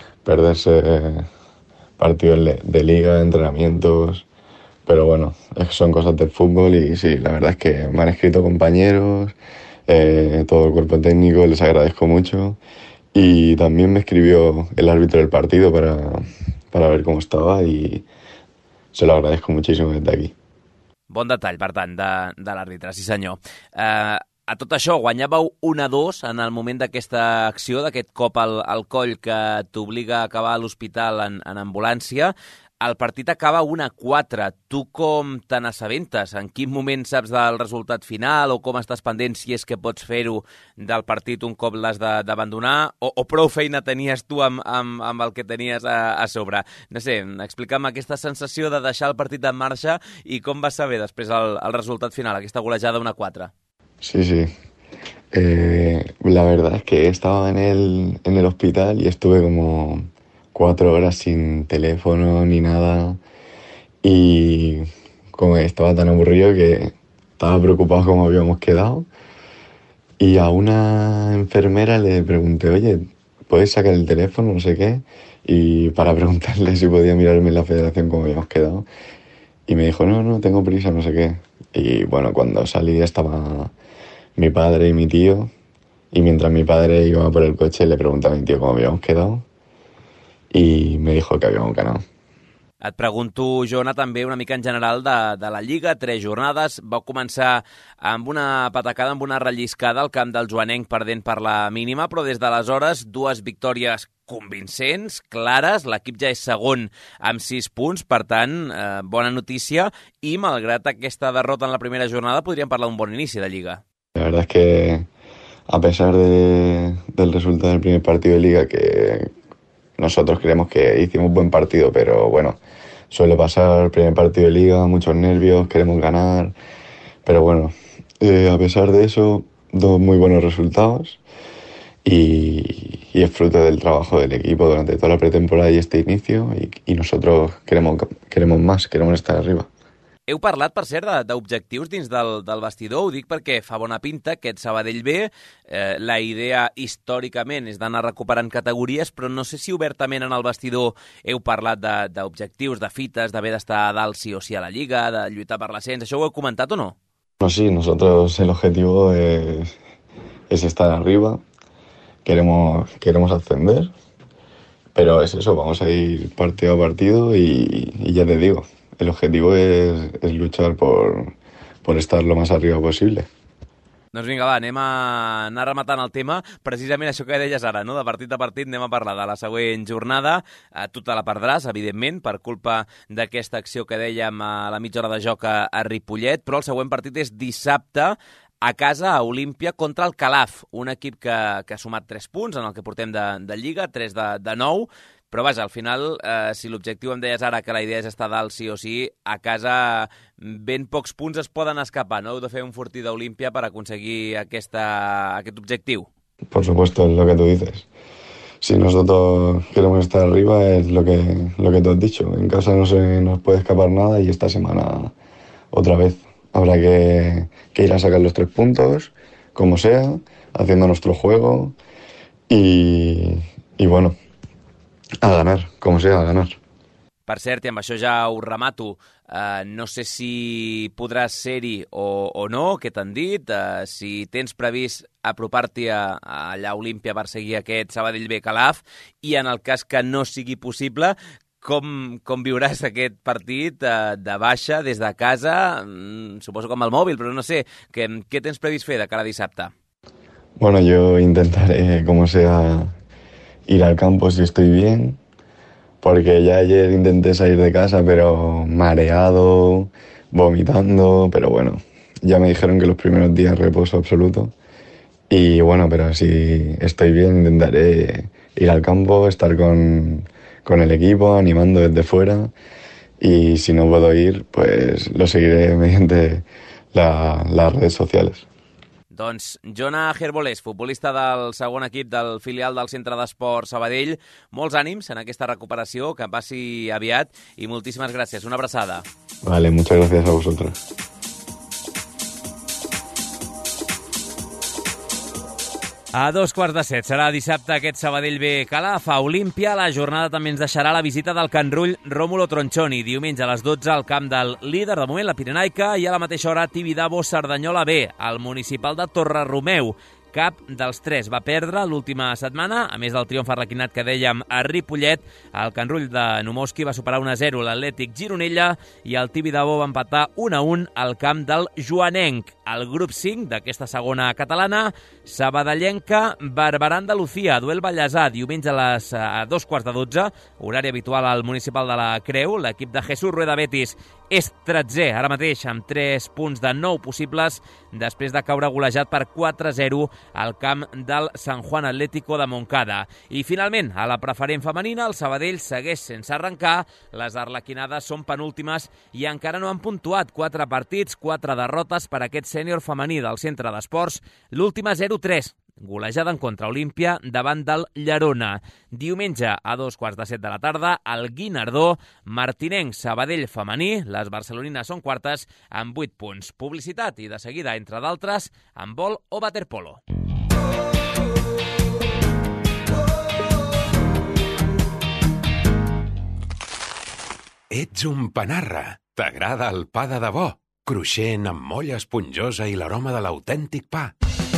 perderse partidos de liga, entrenamientos, pero bueno, son cosas del fútbol y sí, la verdad es que me han escrito compañeros, eh, todo el cuerpo técnico, les agradezco mucho, y también me escribió el árbitro del partido para, para ver cómo estaba y se lo agradezco muchísimo desde aquí. Bon detall, per tant, de, de l'àrbitre, sí senyor. Eh, a tot això, guanyàveu un a dos en el moment d'aquesta acció, d'aquest cop al, al coll que t'obliga a acabar a l'hospital en, en ambulància. El partit acaba un a quatre. Tu com te n'assabentes? En quin moment saps del resultat final o com estàs pendent, si és que pots fer-ho, del partit un cop l'has d'abandonar? O, o prou feina tenies tu amb, amb, amb el que tenies a, a sobre? No sé, explica'm aquesta sensació de deixar el partit en marxa i com vas saber després el, el resultat final, aquesta golejada un a quatre. Sí, sí. Eh, la verdad es que estaba en el, en el hospital y estuve como cuatro horas sin teléfono ni nada, y como estaba tan aburrido que estaba preocupado cómo habíamos quedado, y a una enfermera le pregunté, oye, ¿puedes sacar el teléfono? No sé qué, y para preguntarle si podía mirarme en la federación cómo habíamos quedado, y me dijo, no, no, tengo prisa, no sé qué. Y bueno, cuando salí estaba mi padre y mi tío, y mientras mi padre iba por el coche le pregunté a mi tío cómo habíamos quedado, i me dijo que habíamos ganado. Et pregunto, Jona, també una mica en general de, de la Lliga. Tres jornades. Vau començar amb una patacada, amb una relliscada al camp del Joanenc, perdent per la mínima, però des d'aleshores dues victòries convincents, clares. L'equip ja és segon amb sis punts, per tant, eh, bona notícia. I malgrat aquesta derrota en la primera jornada, podríem parlar d'un bon inici de Lliga. La verdad es que, a pesar de, del resultado del primer partido de Liga, que nosotros creemos que hicimos buen partido, pero bueno, suele pasar el primer partido de Liga, muchos nervios, queremos ganar, pero bueno, eh, a pesar de eso, dos muy buenos resultados y, y es fruto del trabajo del equipo durante toda la pretemporada y este inicio, y, y nosotros queremos, queremos más, queremos estar arriba. Heu parlat, per cert, d'objectius dins del, del vestidor. Ho dic perquè fa bona pinta aquest Sabadell B. Eh, la idea històricament és d'anar recuperant categories, però no sé si obertament en el vestidor heu parlat d'objectius, de, de fites, d'haver d'estar a dalt sí o sí a la Lliga, de lluitar per l'ascens. Això ho heu comentat o no? No, sí, nosotros el objetivo es, es estar arriba. Queremos, queremos ascender, pero es eso, vamos a ir partido a partido y, y ya te digo, el objetivo es, es luchar por, por estar lo más arriba posible. Doncs vinga, va, anem a anar rematant el tema. Precisament això que deies ara, no? De partit a partit anem a parlar de la següent jornada. Tu te la perdràs, evidentment, per culpa d'aquesta acció que dèiem a la mitja hora de joc a, a Ripollet, però el següent partit és dissabte a casa a Olímpia contra el Calaf, un equip que, que ha sumat tres punts en el que portem de, de Lliga, tres de, de nou. Però vaja, al final, eh, si l'objectiu em deies ara que la idea és estar dalt sí o sí, a casa ben pocs punts es poden escapar, no? Heu de fer un fortí d'Olímpia per aconseguir aquesta, aquest objectiu. Por supuesto, es lo que tú dices. Si nosotros queremos estar arriba es lo que, lo que tú has dicho. En casa no se nos puede escapar nada y esta semana otra vez habrá que, que ir a sacar los tres puntos, como sea, haciendo nuestro juego y, y bueno, a ganar, com sea, a ganar. Per cert, i amb això ja ho remato, eh, no sé si podràs ser-hi o, o no, què t'han dit, eh, si tens previst apropar-t'hi a, a allà a Olímpia per seguir aquest Sabadell B Calaf, i en el cas que no sigui possible, com, com viuràs aquest partit eh, de baixa des de casa, mm, suposo que amb el mòbil, però no sé, què, què tens previst fer de cara a dissabte? Bueno, yo intentaré, como sea, ir al campo si estoy bien, porque ya ayer intenté salir de casa, pero mareado, vomitando, pero bueno, ya me dijeron que los primeros días reposo absoluto. Y bueno, pero si estoy bien, intentaré ir al campo, estar con, con el equipo, animando desde fuera, y si no puedo ir, pues lo seguiré mediante la, las redes sociales. Doncs Jona Herbolés, futbolista del segon equip del filial del Centre d'Esport Sabadell, molts ànims en aquesta recuperació, que passi aviat i moltíssimes gràcies. Una abraçada. Vale, muchas gracias a vosotros. A dos quarts de set serà dissabte aquest Sabadell B Calaf a Olímpia. La jornada també ens deixarà la visita del Can-Rull Rómulo Tronchoni. Diumenge a les dotze al camp del líder, de moment la Pirenaica, i a la mateixa hora Tibidabo Cerdanyola B, al municipal de Torreromeu. Cap dels tres va perdre l'última setmana, a més del triomf arlequinat que dèiem a Ripollet. El Can-Rull de Numoski va superar un a zero l'Atlètic Gironella i el Tibidabo va empatar un a un al camp del Joanenc. Al grup cinc d'aquesta segona catalana, sabadellenca, Barberà Andalucía, duel Vallèsà, diumenge a les a dos quarts de dotze, horari habitual al municipal de la Creu. L'equip de Jesús Rueda Betis és tretzè ara mateix amb tres punts de nou possibles després de caure golejat per quatre a zero al camp del San Juan Atlético de Montcada. I finalment, a la preferent femenina, el Sabadell segueix sense arrencar, les arlequinades són penúltimes i encara no han puntuat. Quatre partits, quatre derrotes per aquest sènior femení del Centre d'Esports, l'última zero tres. Golejada en contra Olímpia davant del Llerona. Diumenge a dos quarts de set de la tarda, al Guinardó, Martinenc Sabadell femení. Les barcelonines són quartes amb vuit punts. Publicitat i de seguida, entre d'altres, handbol o waterpolo. Ets un panarra. T'agrada el pa de debò? Cruixent, amb molla esponjosa i l'aroma de l'autèntic pa.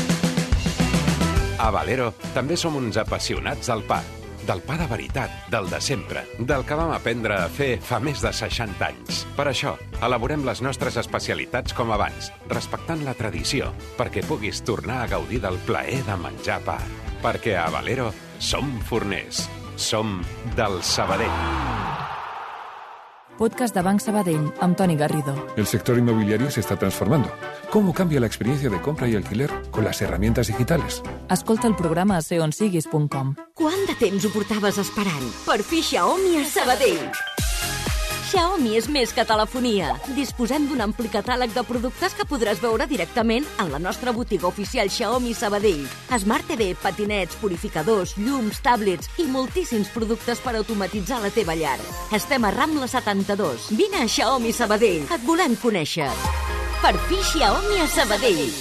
A Valero també som uns apassionats del pa. Del pa de veritat, del de sempre, del que vam aprendre a fer fa més de seixanta anys. Per això, elaborem les nostres especialitats com abans, respectant la tradició, perquè puguis tornar a gaudir del plaer de menjar pa. Perquè a Valero som forners. Som del Sabadell. Podcast de Banc Sabadell, amb Toni Garrido. El sector inmobiliario se está transformando. ¿Cómo cambia la experiencia de compra y alquiler con las herramientas digitales? Escolta el programa a ser on siguis punt com. Quant de temps ho portaves esperant? Per fi Xiaomi a Sabadell. Xiaomi és més que telefonia. Disposem d'un ampli catàleg de productes que podràs veure directament en la nostra botiga oficial Xiaomi Sabadell. Smart T V, patinets, purificadors, llums, tablets i moltíssims productes per automatitzar la teva llar. Estem a Rambla setanta-dos. Vine a Xiaomi Sabadell. Et volem conèixer. Per fi Xiaomi a Sabadell.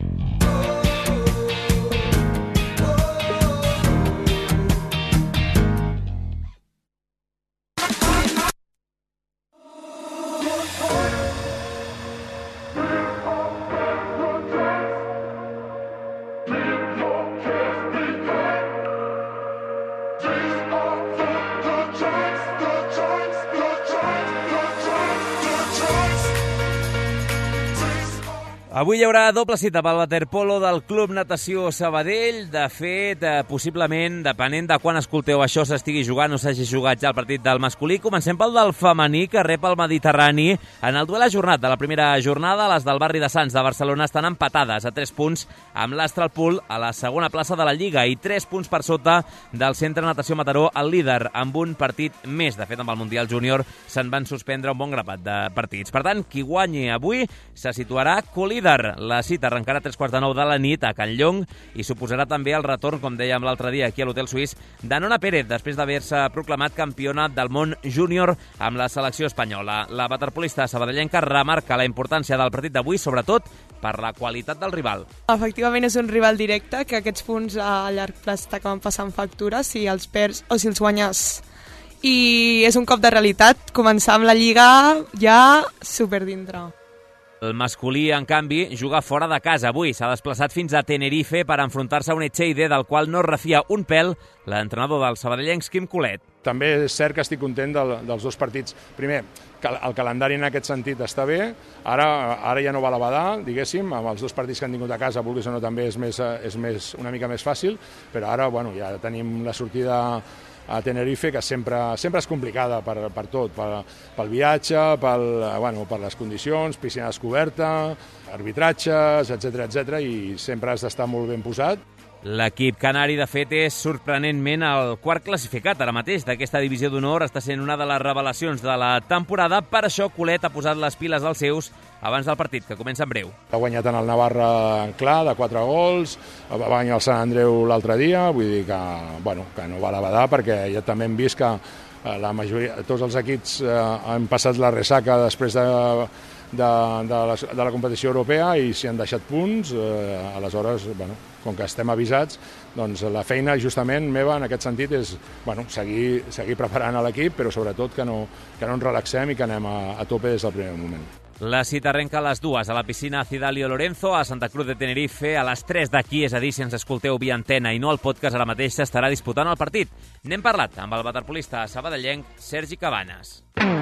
Avui hi haurà doble cita pel waterpolo del Club Natació Sabadell. De fet, eh, possiblement, depenent de quan escolteu això, s'estigui jugant o s'hagi jugat ja el partit del masculí. Comencem pel del femení, que rep el Mediterrani. En el duel ajornat de la primera jornada, les del barri de Sants de Barcelona estan empatades a tres punts amb l'Astralpool a la segona plaça de la Lliga i tres punts per sota del Centre Natació Mataró, el líder, amb un partit més. De fet, amb el Mundial Júnior se'n van suspendre un bon grapat de partits. Per tant, qui guanyi avui se situarà colíder. La cita arrencarà a tres quarts de nou de la nit a Can Llong i suposarà també el retorn, com dèiem l'altre dia aquí a l'Hotel Suís, de Nona Pérez, després d'haver-se proclamat campiona del món júnior amb la selecció espanyola. La waterpolista sabadellenca remarca la importància del partit d'avui, sobretot per la qualitat del rival. Efectivament és un rival directe, que aquests punts a llarg plaç t'acaben passant factures si els perds o si els guanyes. I és un cop de realitat, començar amb la Lliga ja super dintre. El masculí, en canvi, juga fora de casa avui. S'ha desplaçat fins a Tenerife per enfrontar-se a un Echeide del qual no refia un pèl l'entrenador dels sabadellencs, Quim Colet. També és cert que estic content del, dels dos partits. Primer, el calendari en aquest sentit està bé, ara, ara ja no va a la badar, diguéssim, amb els dos partits que han tingut a casa, vulguis o no, també és, més, és més, una mica més fàcil, però ara bueno, ja tenim la sortida a Tenerife, que sempre, sempre és complicada per, per tot, per, pel viatge, pel, bueno, per les condicions, piscina descoberta, arbitratges, etcètera, etcètera, i sempre has d'estar molt ben posat. L'equip canari, de fet, és sorprenentment el quart classificat ara mateix d'aquesta divisió d'honor. Està sent una de les revelacions de la temporada. Per això, Colet ha posat les piles als seus abans del partit, que comença en breu. Ha guanyat en el Navarra clar, de quatre gols, va guanyar el Sant Andreu l'altre dia, vull dir que, bueno, que no va a la badar, perquè ja també hem vist que la majoria, tots els equips eh, han passat la ressaca després de, de, de, la, de la competició europea i s'hi han deixat punts, eh, aleshores, bueno, com que estem avisats, doncs la feina justament meva en aquest sentit és bueno, seguir, seguir preparant a l'equip, però sobretot que no, que no ens relaxem i que anem a, a tope des del primer moment. La cita arrenca a les dues a la piscina Cidalio Lorenzo, a Santa Cruz de Tenerife, a les tres d'aquí, és a dir, si ens escolteu via antena i no al podcast, ara mateix s'estarà disputant el partit. N'hem parlat amb el waterpolista sabadellenc Sergi Cabanes.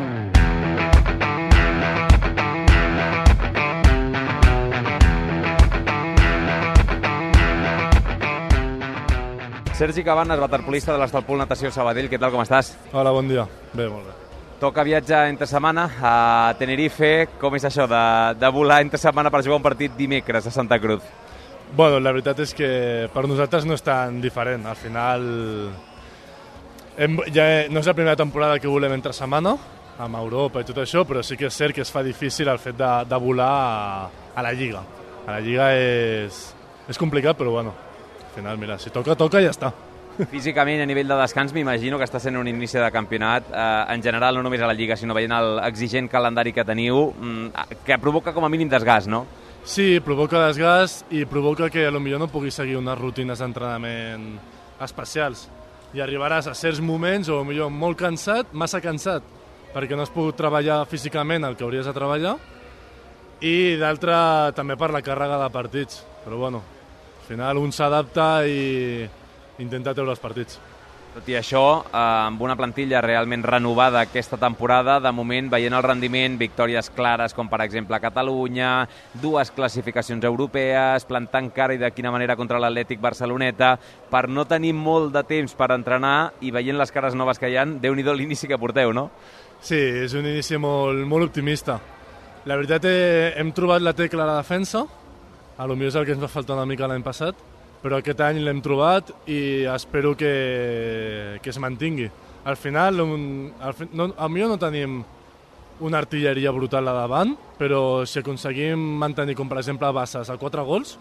Sergi Cabanes, waterpolista de l'Astralpool Natació Sabadell, què tal, com estàs? Hola, bon dia. Bé, molt bé. Toca viatge entre setmana a Tenerife. Com és això de, de volar entre setmana per jugar un partit dimecres a Santa Cruz? Bueno, la veritat és que per nosaltres no és tan diferent. Al final, hem, ja no és la primera temporada que volem entre setmana, amb Europa i tot això, però sí que és cert que es fa difícil el fet de, de volar a, a la Lliga. A la Lliga és, és complicat, però bueno, al final, mira, si toca, toca i ja està. Físicament, a nivell de descans, m'imagino que està sent un inici de campionat, eh, en general, no només a la Lliga, sinó veient l'exigent calendari que teniu, que provoca com a mínim desgast, no? Sí, provoca desgast i provoca que potser no puguis seguir unes rutines d'entrenament especials. I arribaràs a certs moments, o millor molt cansat, massa cansat, perquè no has pogut treballar físicament el que hauries de treballar, i d'altra també per la càrrega de partits. Però bueno, al final un s'adapta i intentar treure els partits. Tot i això, eh, amb una plantilla realment renovada aquesta temporada, de moment veient el rendiment, victòries clares com per exemple a Catalunya, dues classificacions europees, plantant cara i de quina manera contra l'Atlètic Barceloneta, per no tenir molt de temps per entrenar i veient les cares noves que hi ha, déu-n'hi-do l'inici que porteu, no? Sí, és un inici molt, molt optimista. La veritat, eh, hem trobat la tecla a la defensa, a lo millor és el que ens va faltar una mica l'any passat, però aquest any l'hem trobat i espero que, que es mantingui. Al final, un, al, no, a millor no tenim una artilleria brutal a davant, però si aconseguim mantenir, com per exemple, Bassas a quatre gols,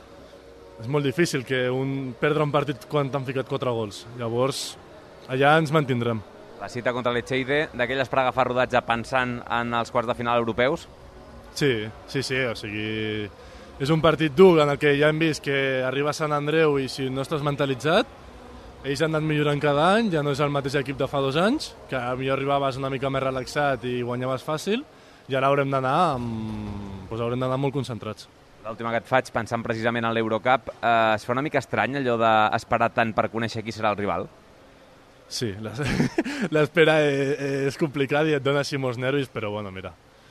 és molt difícil que un perdre un partit quan t'han ficat quatre gols. Llavors, allà ens mantindrem. La cita contra l'Echeide, d'aquelles per agafar rodatge pensant en els quarts de final europeus? Sí, sí, sí, o sigui, és un partit dur en el que ja hem vist que arriba a Sant Andreu i si no estàs mentalitzat, ells han anat millorant cada any, ja no és el mateix equip de fa dos anys, que potser arribaves una mica més relaxat i guanyaves fàcil, i ara haurem d'anar amb... doncs haurem d'anar molt concentrats. L'última que et faig, pensant precisament en l'Eurocup, eh, es fa una mica estrany allò d'esperar tant per conèixer qui serà el rival? Sí, l'espera és complicada i et dona així molts nervis, però bueno, mira,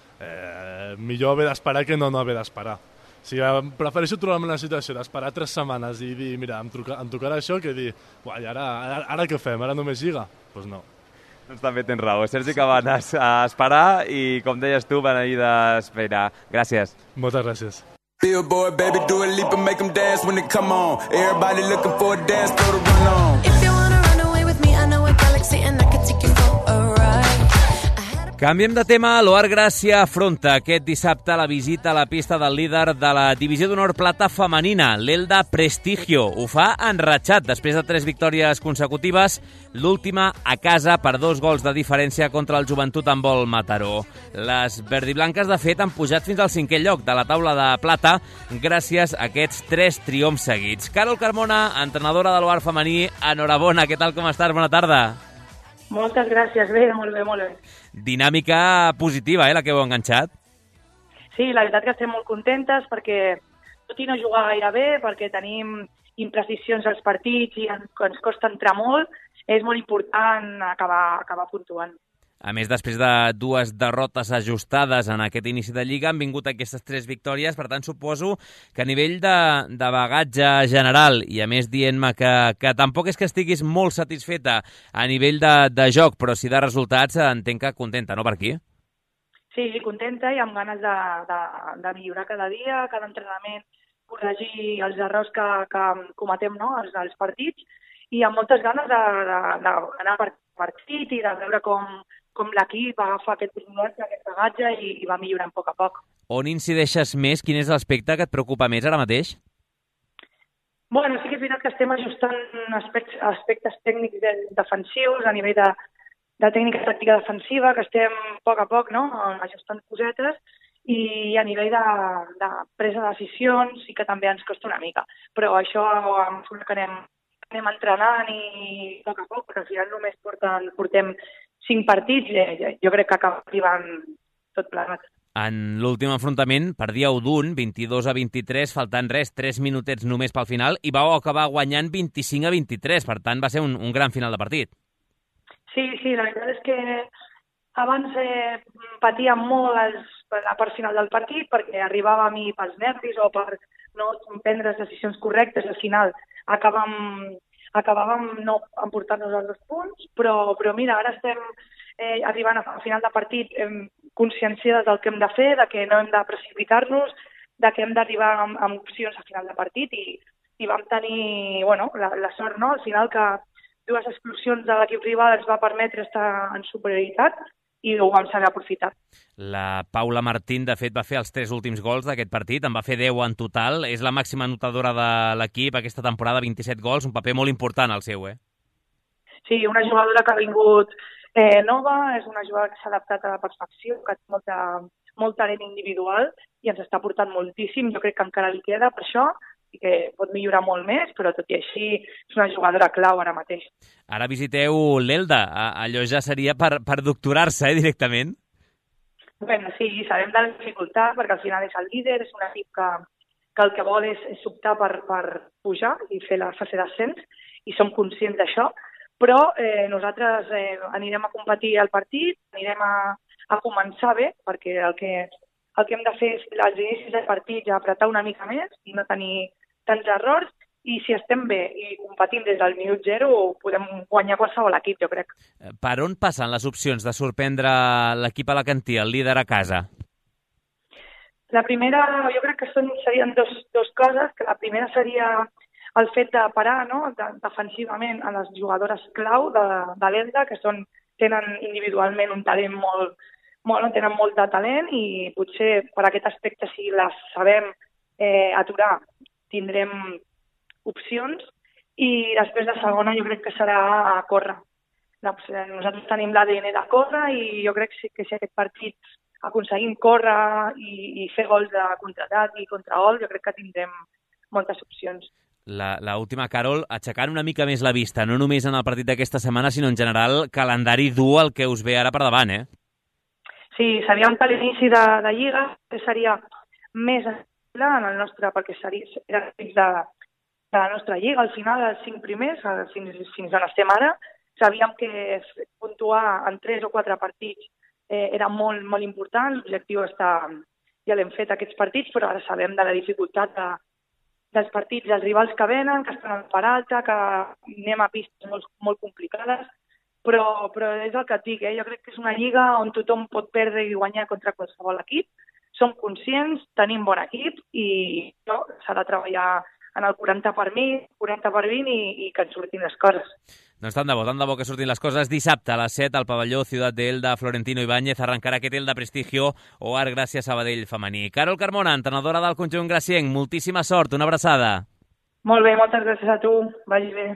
eh, millor haver d'esperar que no no haver d'esperar. O sigui, prefereixo trobar-me en la situació d'esperar tres setmanes i dir, mira, em, truca, em tocarà això, que dir, uai, ara, ara, ara què fem? Ara només lliga? Doncs pues no. Doncs també tens raó. Sergi Cabanes, a esperar i, com deies tu, beneir d'esperar. Gràcies. Moltes gràcies. Billboard, baby, do a leap and make them dance when they come on. Everybody looking for a dance, throw the run on. If you wanna run away with me, I know a galaxy and I can take you for a ride. Canviem de tema. L'Oar Gràcia afronta aquest dissabte la visita a la pista del líder de la Divisió d'Honor Plata femenina, l'Elda Prestigio. Ho fa enratxat després de tres victòries consecutives, l'última a casa per dos gols de diferència contra el Joventut Handbol Mataró. Les verdiblanques, de fet, han pujat fins al cinquè lloc de la taula de plata gràcies a aquests tres triomfs seguits. Carol Carmona, entrenadora de l'Oar femení, enhorabona. Què tal, com estàs? Bona tarda. Moltes gràcies, bé, molt bé, molt bé. Dinàmica positiva, eh, la que heu enganxat. Sí, la veritat que estem molt contentes perquè tot i no jugar gaire bé, perquè tenim imprecisions als partits i ens, ens costa entrar molt, és molt important acabar, acabar puntuant. A més, després de dues derrotes ajustades en aquest inici de Lliga, han vingut aquestes tres victòries. Per tant, suposo que a nivell de, de bagatge general, i a més dient-me que, que tampoc és que estiguis molt satisfeta a nivell de, de joc, però sí de resultats, entenc que contenta, no, per aquí? Sí, contenta i amb ganes de, de, de millorar cada dia, cada entrenament, corregir els errors que, que cometem, no?, als, als partits, i amb moltes ganes d'anar per partit i de veure com, com l'equip agafa aquest rodatge, aquest bagatge i, i va millorant a poc a poc. On incideixes més? Quin és l'aspecte que et preocupa més ara mateix? Bueno, sí que és veritat que estem ajustant aspectes, aspectes tècnics de, defensius a nivell de, de tècnica tàctica defensiva, que estem a poc a poc, no?, ajustant cosetes, i a nivell de, de presa de decisions sí que també ens costa una mica. Però això a mesura que anem anem entrenant i a poc a poc, perquè al final només porten, portem cinc partits i jo crec que acaba arribant tot plegat. En l'últim enfrontament perdíeu d'un, vint-i-dos a vint-i-tres, faltant res, tres minutets només pel final, i vau acabar guanyant vint-i-cinc a vint-i-tres, per tant va ser un, un gran final de partit. Sí, sí, la veritat és que abans eh, patíem molt els, la part final del partit perquè arribava a mi pels nervis o per no prendre les decisions correctes, al final acabàvem, acabàvem no emportant-nos els dos punts, però, però mira, ara estem eh, arribant a final de partit eh, conscienciades del que hem de fer, de que no hem de precipitar-nos, de que hem d'arribar amb, amb opcions a final de partit i, i vam tenir bueno, la, la sort, no?, al final que dues explosions de l'equip rival ens va permetre estar en superioritat i ho vam saber aprofitar. La Paula Martín, de fet, va fer els tres últims gols d'aquest partit, en va fer deu en total. És la màxima anotadora de l'equip aquesta temporada, vint-i-set gols, un paper molt important el seu, eh? Sí, una jugadora que ha vingut eh, nova, és una jugadora que s'ha adaptat a la perfecció, que té molta, molt talent individual i ens està portant moltíssim. Jo crec que encara li queda per això, i que pot millorar molt més, però tot i així és una jugadora clau ara mateix. Ara visiteu l'Elda, allò ja seria per, per doctorar-se, eh, directament? Bueno, sí, sabem de la dificultat, perquè al final és el líder, és un equip que, que el que vol és, és optar per, per pujar i fer la fase d'ascens, i som conscients d'això, però eh, nosaltres eh, anirem a competir al partit, anirem a, a començar bé, perquè el que, el que hem de fer és als inicis del partit ja apretar una mica més i no tenir tants errors, i si estem bé i competint des del minut zero podem guanyar qualsevol equip, jo crec. Per on passen les opcions de sorprendre l'equip alacantí, el líder a casa? La primera, jo crec que són, serien dos, dos coses, que la primera seria el fet de parar, no?, de, defensivament a les jugadores clau de, de l'Elda, que són, tenen individualment un talent molt, bueno, tenen molt de talent i potser per aquest aspecte, si les sabem eh, aturar, tindrem opcions. I després de segona jo crec que serà a córrer. Nosaltres tenim l'A D N de córrer i jo crec que si aquest partit aconseguim córrer i, i fer gols de contraatac i contragol, jo crec que tindrem moltes opcions. L'última, Carol, aixecant una mica més la vista, no només en el partit d'aquesta setmana, sinó en general, calendari dur el que us ve ara per davant, eh? Sí, sabíem que l'inici de, de Lliga seria més en el nostre, perquè seria, era de, de la nostra Lliga, al final, els cinc primers, fins, fins on estem ara, sabíem que puntuar en tres o quatre partits eh, era molt, molt important, l'objectiu està, ja l'hem fet aquests partits, però ara sabem de la dificultat de dels partits, dels rivals que venen, que estan per alta, que anem a pistes molt, molt complicades, però, però és el que et dic, eh? Jo crec que és una lliga on tothom pot perdre i guanyar contra qualsevol equip. Som conscients, tenim bon equip i no, s'ha de treballar en el quaranta per mi, quaranta per vint i, i que ens surtin les coses. Doncs tant de bo, tant de bo que surtin les coses. Dissabte a les set al pavelló Ciutat de Elda, Florentino Ibáñez, arrencarà aquest Elda Prestigio o Art Gràcia Sabadell femení. Carol Carmona, entrenadora del conjunt gracienc, moltíssima sort, una abraçada. Molt bé, moltes gràcies a tu, vagi bé.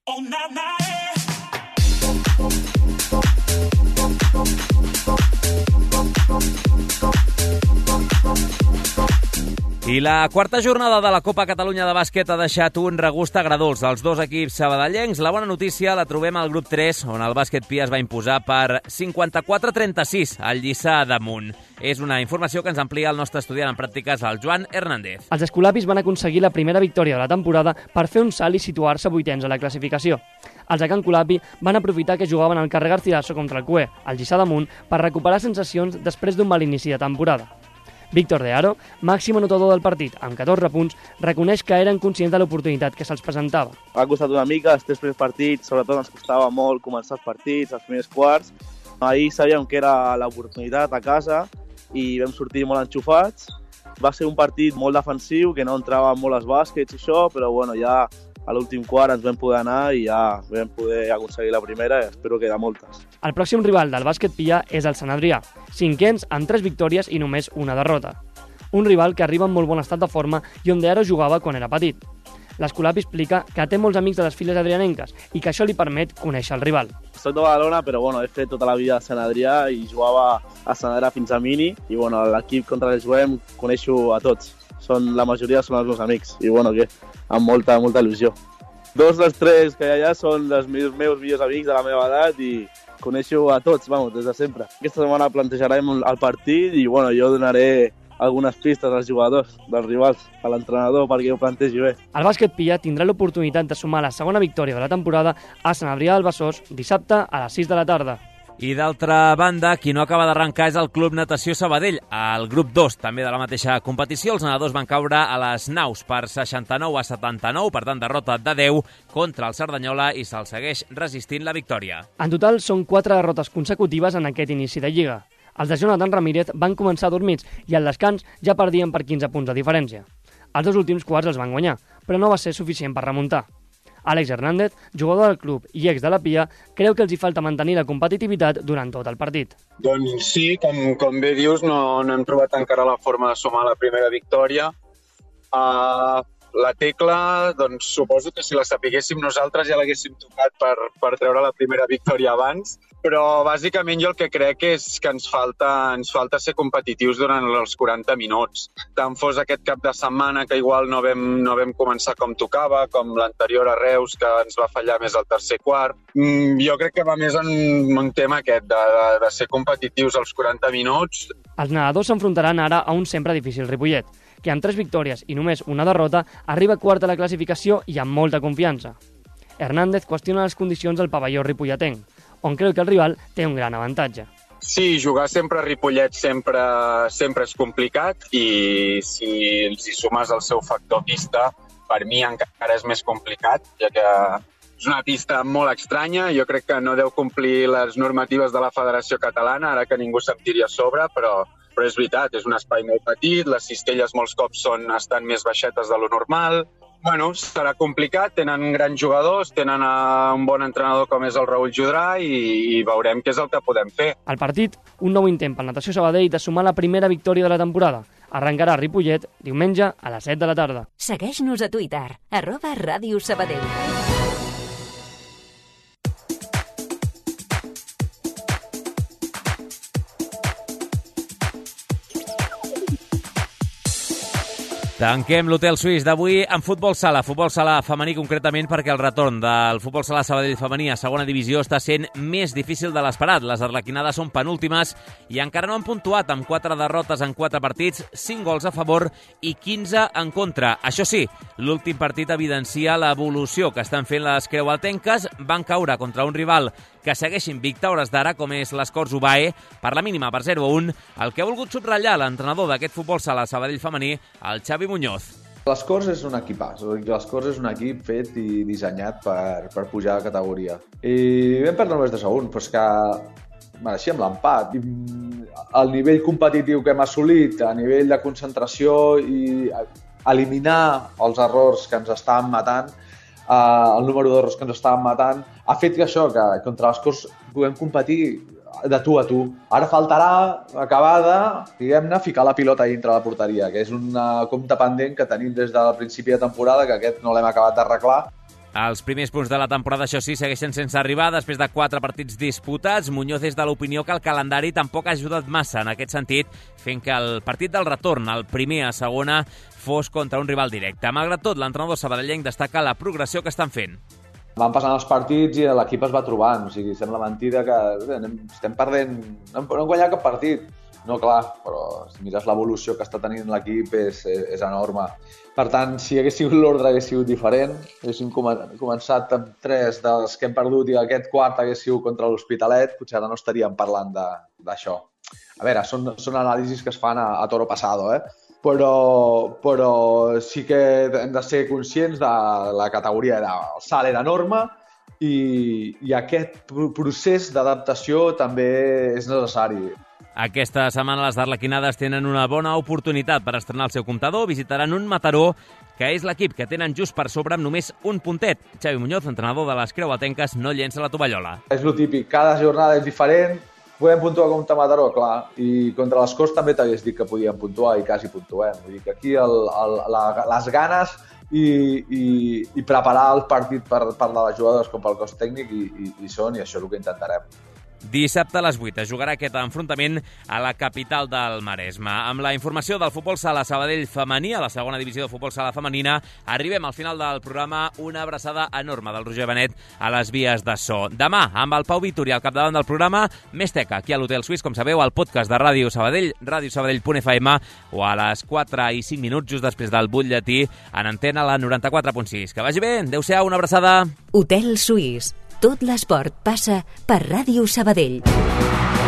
I la quarta jornada de la Copa Catalunya de bàsquet ha deixat un regust agradolç als dos equips sabadellencs. La bona notícia la trobem al grup tres, on el bàsquet Pia es va imposar per cinquanta-quatre a trenta-sis al Lliçà d'Amunt. És una informació que ens amplia el nostre estudiant en pràctiques, el Joan Hernández. Els escolapis van aconseguir la primera victòria de la temporada per fer un salt i situar-se vuitens a la classificació. Els de Can Colapi van aprofitar que jugaven al carrer Garcilaso contra el Cué, al Lliçà d'Amunt, per recuperar sensacions després d'un mal inici de temporada. Víctor de Aro, màxim anotador del partit, amb catorze punts, reconeix que eren conscients de l'oportunitat que se'ls presentava. Ha costat una mica, els tres primers partits, sobretot ens costava molt començar els partits, els primers quarts. Ahir sabíem que era l'oportunitat a casa i vam sortir molt enxufats. Va ser un partit molt defensiu, que no entrava molt als bàsquets i això, però bueno, ja a l'últim quart ens vam poder anar i ja vam poder aconseguir la primera i espero que de moltes. El pròxim rival del bàsquet Pia és el Sant Adrià, cinquens amb tres victòries i només una derrota. Un rival que arriba en molt bon estat de forma i on De Aro jugava quan era petit. L'Escolapi explica que té molts amics de les files adrianenques i que això li permet conèixer el rival. Soc de Badalona, però bueno, he fet tota la vida a Sant Adrià i jugava a Sant Adrià fins a mini i bueno, l'equip contra el que juguem coneixo a tots. Són, la majoria són els meus amics i bueno, que amb molta, molta il·lusió. Dos dels tres que hi ha allà són els meus, meus millors amics de la meva edat i coneixo a tots, vamos, des de sempre. Aquesta setmana plantejarem el partit i bueno, jo donaré algunes pistes als jugadors, dels rivals, a l'entrenador perquè ho plantegi bé. El bàsquet Pia tindrà l'oportunitat de sumar la segona victòria de la temporada a Sant Adrià del Besòs dissabte a les sis de la tarda. I d'altra banda, qui no acaba d'arrencar és el Club Natació Sabadell. Al grup dos, també de la mateixa competició, els nedadors van caure a les naus per seixanta-nou a setanta-nou, per tant, derrota de deu contra el Cerdanyola i se'ls segueix resistint la victòria. En total, són quatre derrotes consecutives en aquest inici de Lliga. Els de Jonathan Ramírez van començar dormits i al descans ja perdien per quinze punts de diferència. Els dos últims quarts els van guanyar, però no va ser suficient per remuntar. Àlex Hernández, jugador del club i ex de la Pia, creu que els hi falta mantenir la competitivitat durant tot el partit. Doncs sí, com, com bé dius, no, no hem trobat encara la forma de sumar la primera victòria. Uh, la tecla, doncs suposo que si la sapiguéssim nosaltres ja l'haguéssim tocat per, per treure la primera victòria abans, però bàsicament jo el que crec és que ens falta, ens falta ser competitius durant els quaranta minuts. Tant fos aquest cap de setmana que igual no vam, no vam començar com tocava, com l'anterior a Reus que ens va fallar més al tercer quart. Mm, jo crec que va més en un tema aquest, de, de, de ser competitius als quaranta minuts. Els nedadors s'enfrontaran ara a un sempre difícil Ripollet, que amb tres victòries i només una derrota arriba quart a la classificació i amb molta confiança. Hernández qüestiona les condicions del pavelló ripolletenc, on creu que el rival té un gran avantatge. Sí, jugar sempre a Ripollet sempre, sempre és complicat i si els hi sumes el seu factor pista, per mi encara és més complicat, ja que és una pista molt estranya. Jo crec que no deu complir les normatives de la Federació Catalana, ara que ningú se'n tiri a sobre, però, però és veritat, és un espai molt petit, les cistelles molts cops són, estan més baixetes de lo normal, Bueno, serà complicat, tenen grans jugadors, tenen un bon entrenador com és el Raül Jodrà i, i veurem què és el que podem fer. Al partit, un nou intent pel Natació Sabadell de sumar la primera victòria de la temporada. Arrencarà a Ripollet diumenge a les set de la tarda. Segueix-nos a Twitter, arroba Ràdio Sabadell. Tanquem l'Hotel Suís d'avui amb futbol sala, futbol sala femení concretament perquè el retorn del futbol sala Sabadell femení a segona divisió està sent més difícil de l'esperat. Les arlequinades són penúltimes i encara no han puntuat amb quatre derrotes en quatre partits, cinc gols a favor i quinze en contra. Això sí, l'últim partit evidencia l'evolució que estan fent les creualtenques. Van caure contra un rival que segueix invicte a hores d'ara, com és l'Escorts Ubae, per la mínima per zero a un, el que ha volgut subratllar l'entrenador d'aquest futbol sala Sabadell femení, el Xavi Muñoz. L'Escorts és un equipàs. L'Escorts és un equip fet i dissenyat per, per pujar de categoria. I vam perdre només dos a un, però és que mereixíem l'empat. El nivell competitiu que hem assolit, a nivell de concentració i eliminar els errors que ens estaven matant, Uh, el número d'errors que ens estaven matant, ha fet que això, que contra l'Escorts puguem competir de tu a tu. Ara faltarà acabada, diguem-ne, ficar la pilota dintre la porteria, que és un compte pendent que tenim des del principi de temporada, que aquest no l'hem acabat d'arreglar. Els primers punts de la temporada, això sí, segueixen sense arribar. Després de quatre partits disputats, Muñoz és de l'opinió que el calendari tampoc ha ajudat massa en aquest sentit, fent que el partit del retorn, el primer a segona, fos contra un rival directe. Malgrat tot, l'entrenador sabadellenc destaca la progressió que estan fent. Van passant els partits i l'equip es va trobant. O sigui, sembla mentida que estem perdent... No hem guanyat cap partit. No, clar, però si mires l'evolució que està tenint l'equip és, és, és enorme. Per tant, si hagués sigut l'ordre hagués sigut diferent, haguéssim començat amb tres dels que hem perdut i aquest quart hagués sigut contra l'Hospitalet, potser ara no estaríem parlant d'això. A veure, són, són anàlisis que es fan a, a toro passado, eh? Però, però sí que hem de ser conscients de la categoria. El salt era enorme i, i aquest procés d'adaptació també és necessari. Aquesta setmana les arlequinades tenen una bona oportunitat per estrenar el seu comptador. Visitaran un Mataró, que és l'equip que tenen just per sobre amb només un puntet. Xavi Muñoz, entrenador de les creuatenques, no llença la tovallola. És el típic, cada jornada és diferent. Podem puntuar contra Mataró, clar, i contra l'Escorts també t'hagués dit que podíem puntuar i quasi puntuem. Vull dir que aquí el, el, la, les ganes i, i, i preparar el partit per, per les jugadores com pel cos tècnic i, i, i són, i això és el que intentarem. Dissabte a les vuit es jugarà aquest enfrontament a la capital del Maresme. Amb la informació del futbol sala Sabadell femení, a la segona divisió de futbol sala femenina, arribem al final del programa. Una abraçada enorme del Roger Benet a les vies de so. Demà, amb el Pau Vitori al capdavant del programa, més teca aquí a l'Hotel Suís, com sabeu, al podcast de Ràdio Sabadell, ràdio sabadell punt f m, o a les quatre i cinc minuts, just després del butlletí, en antena la noranta-quatre punt sis. Que vagi bé, adeu-siau, una abraçada. Hotel Suís. Tot l'esport passa per Ràdio Sabadell.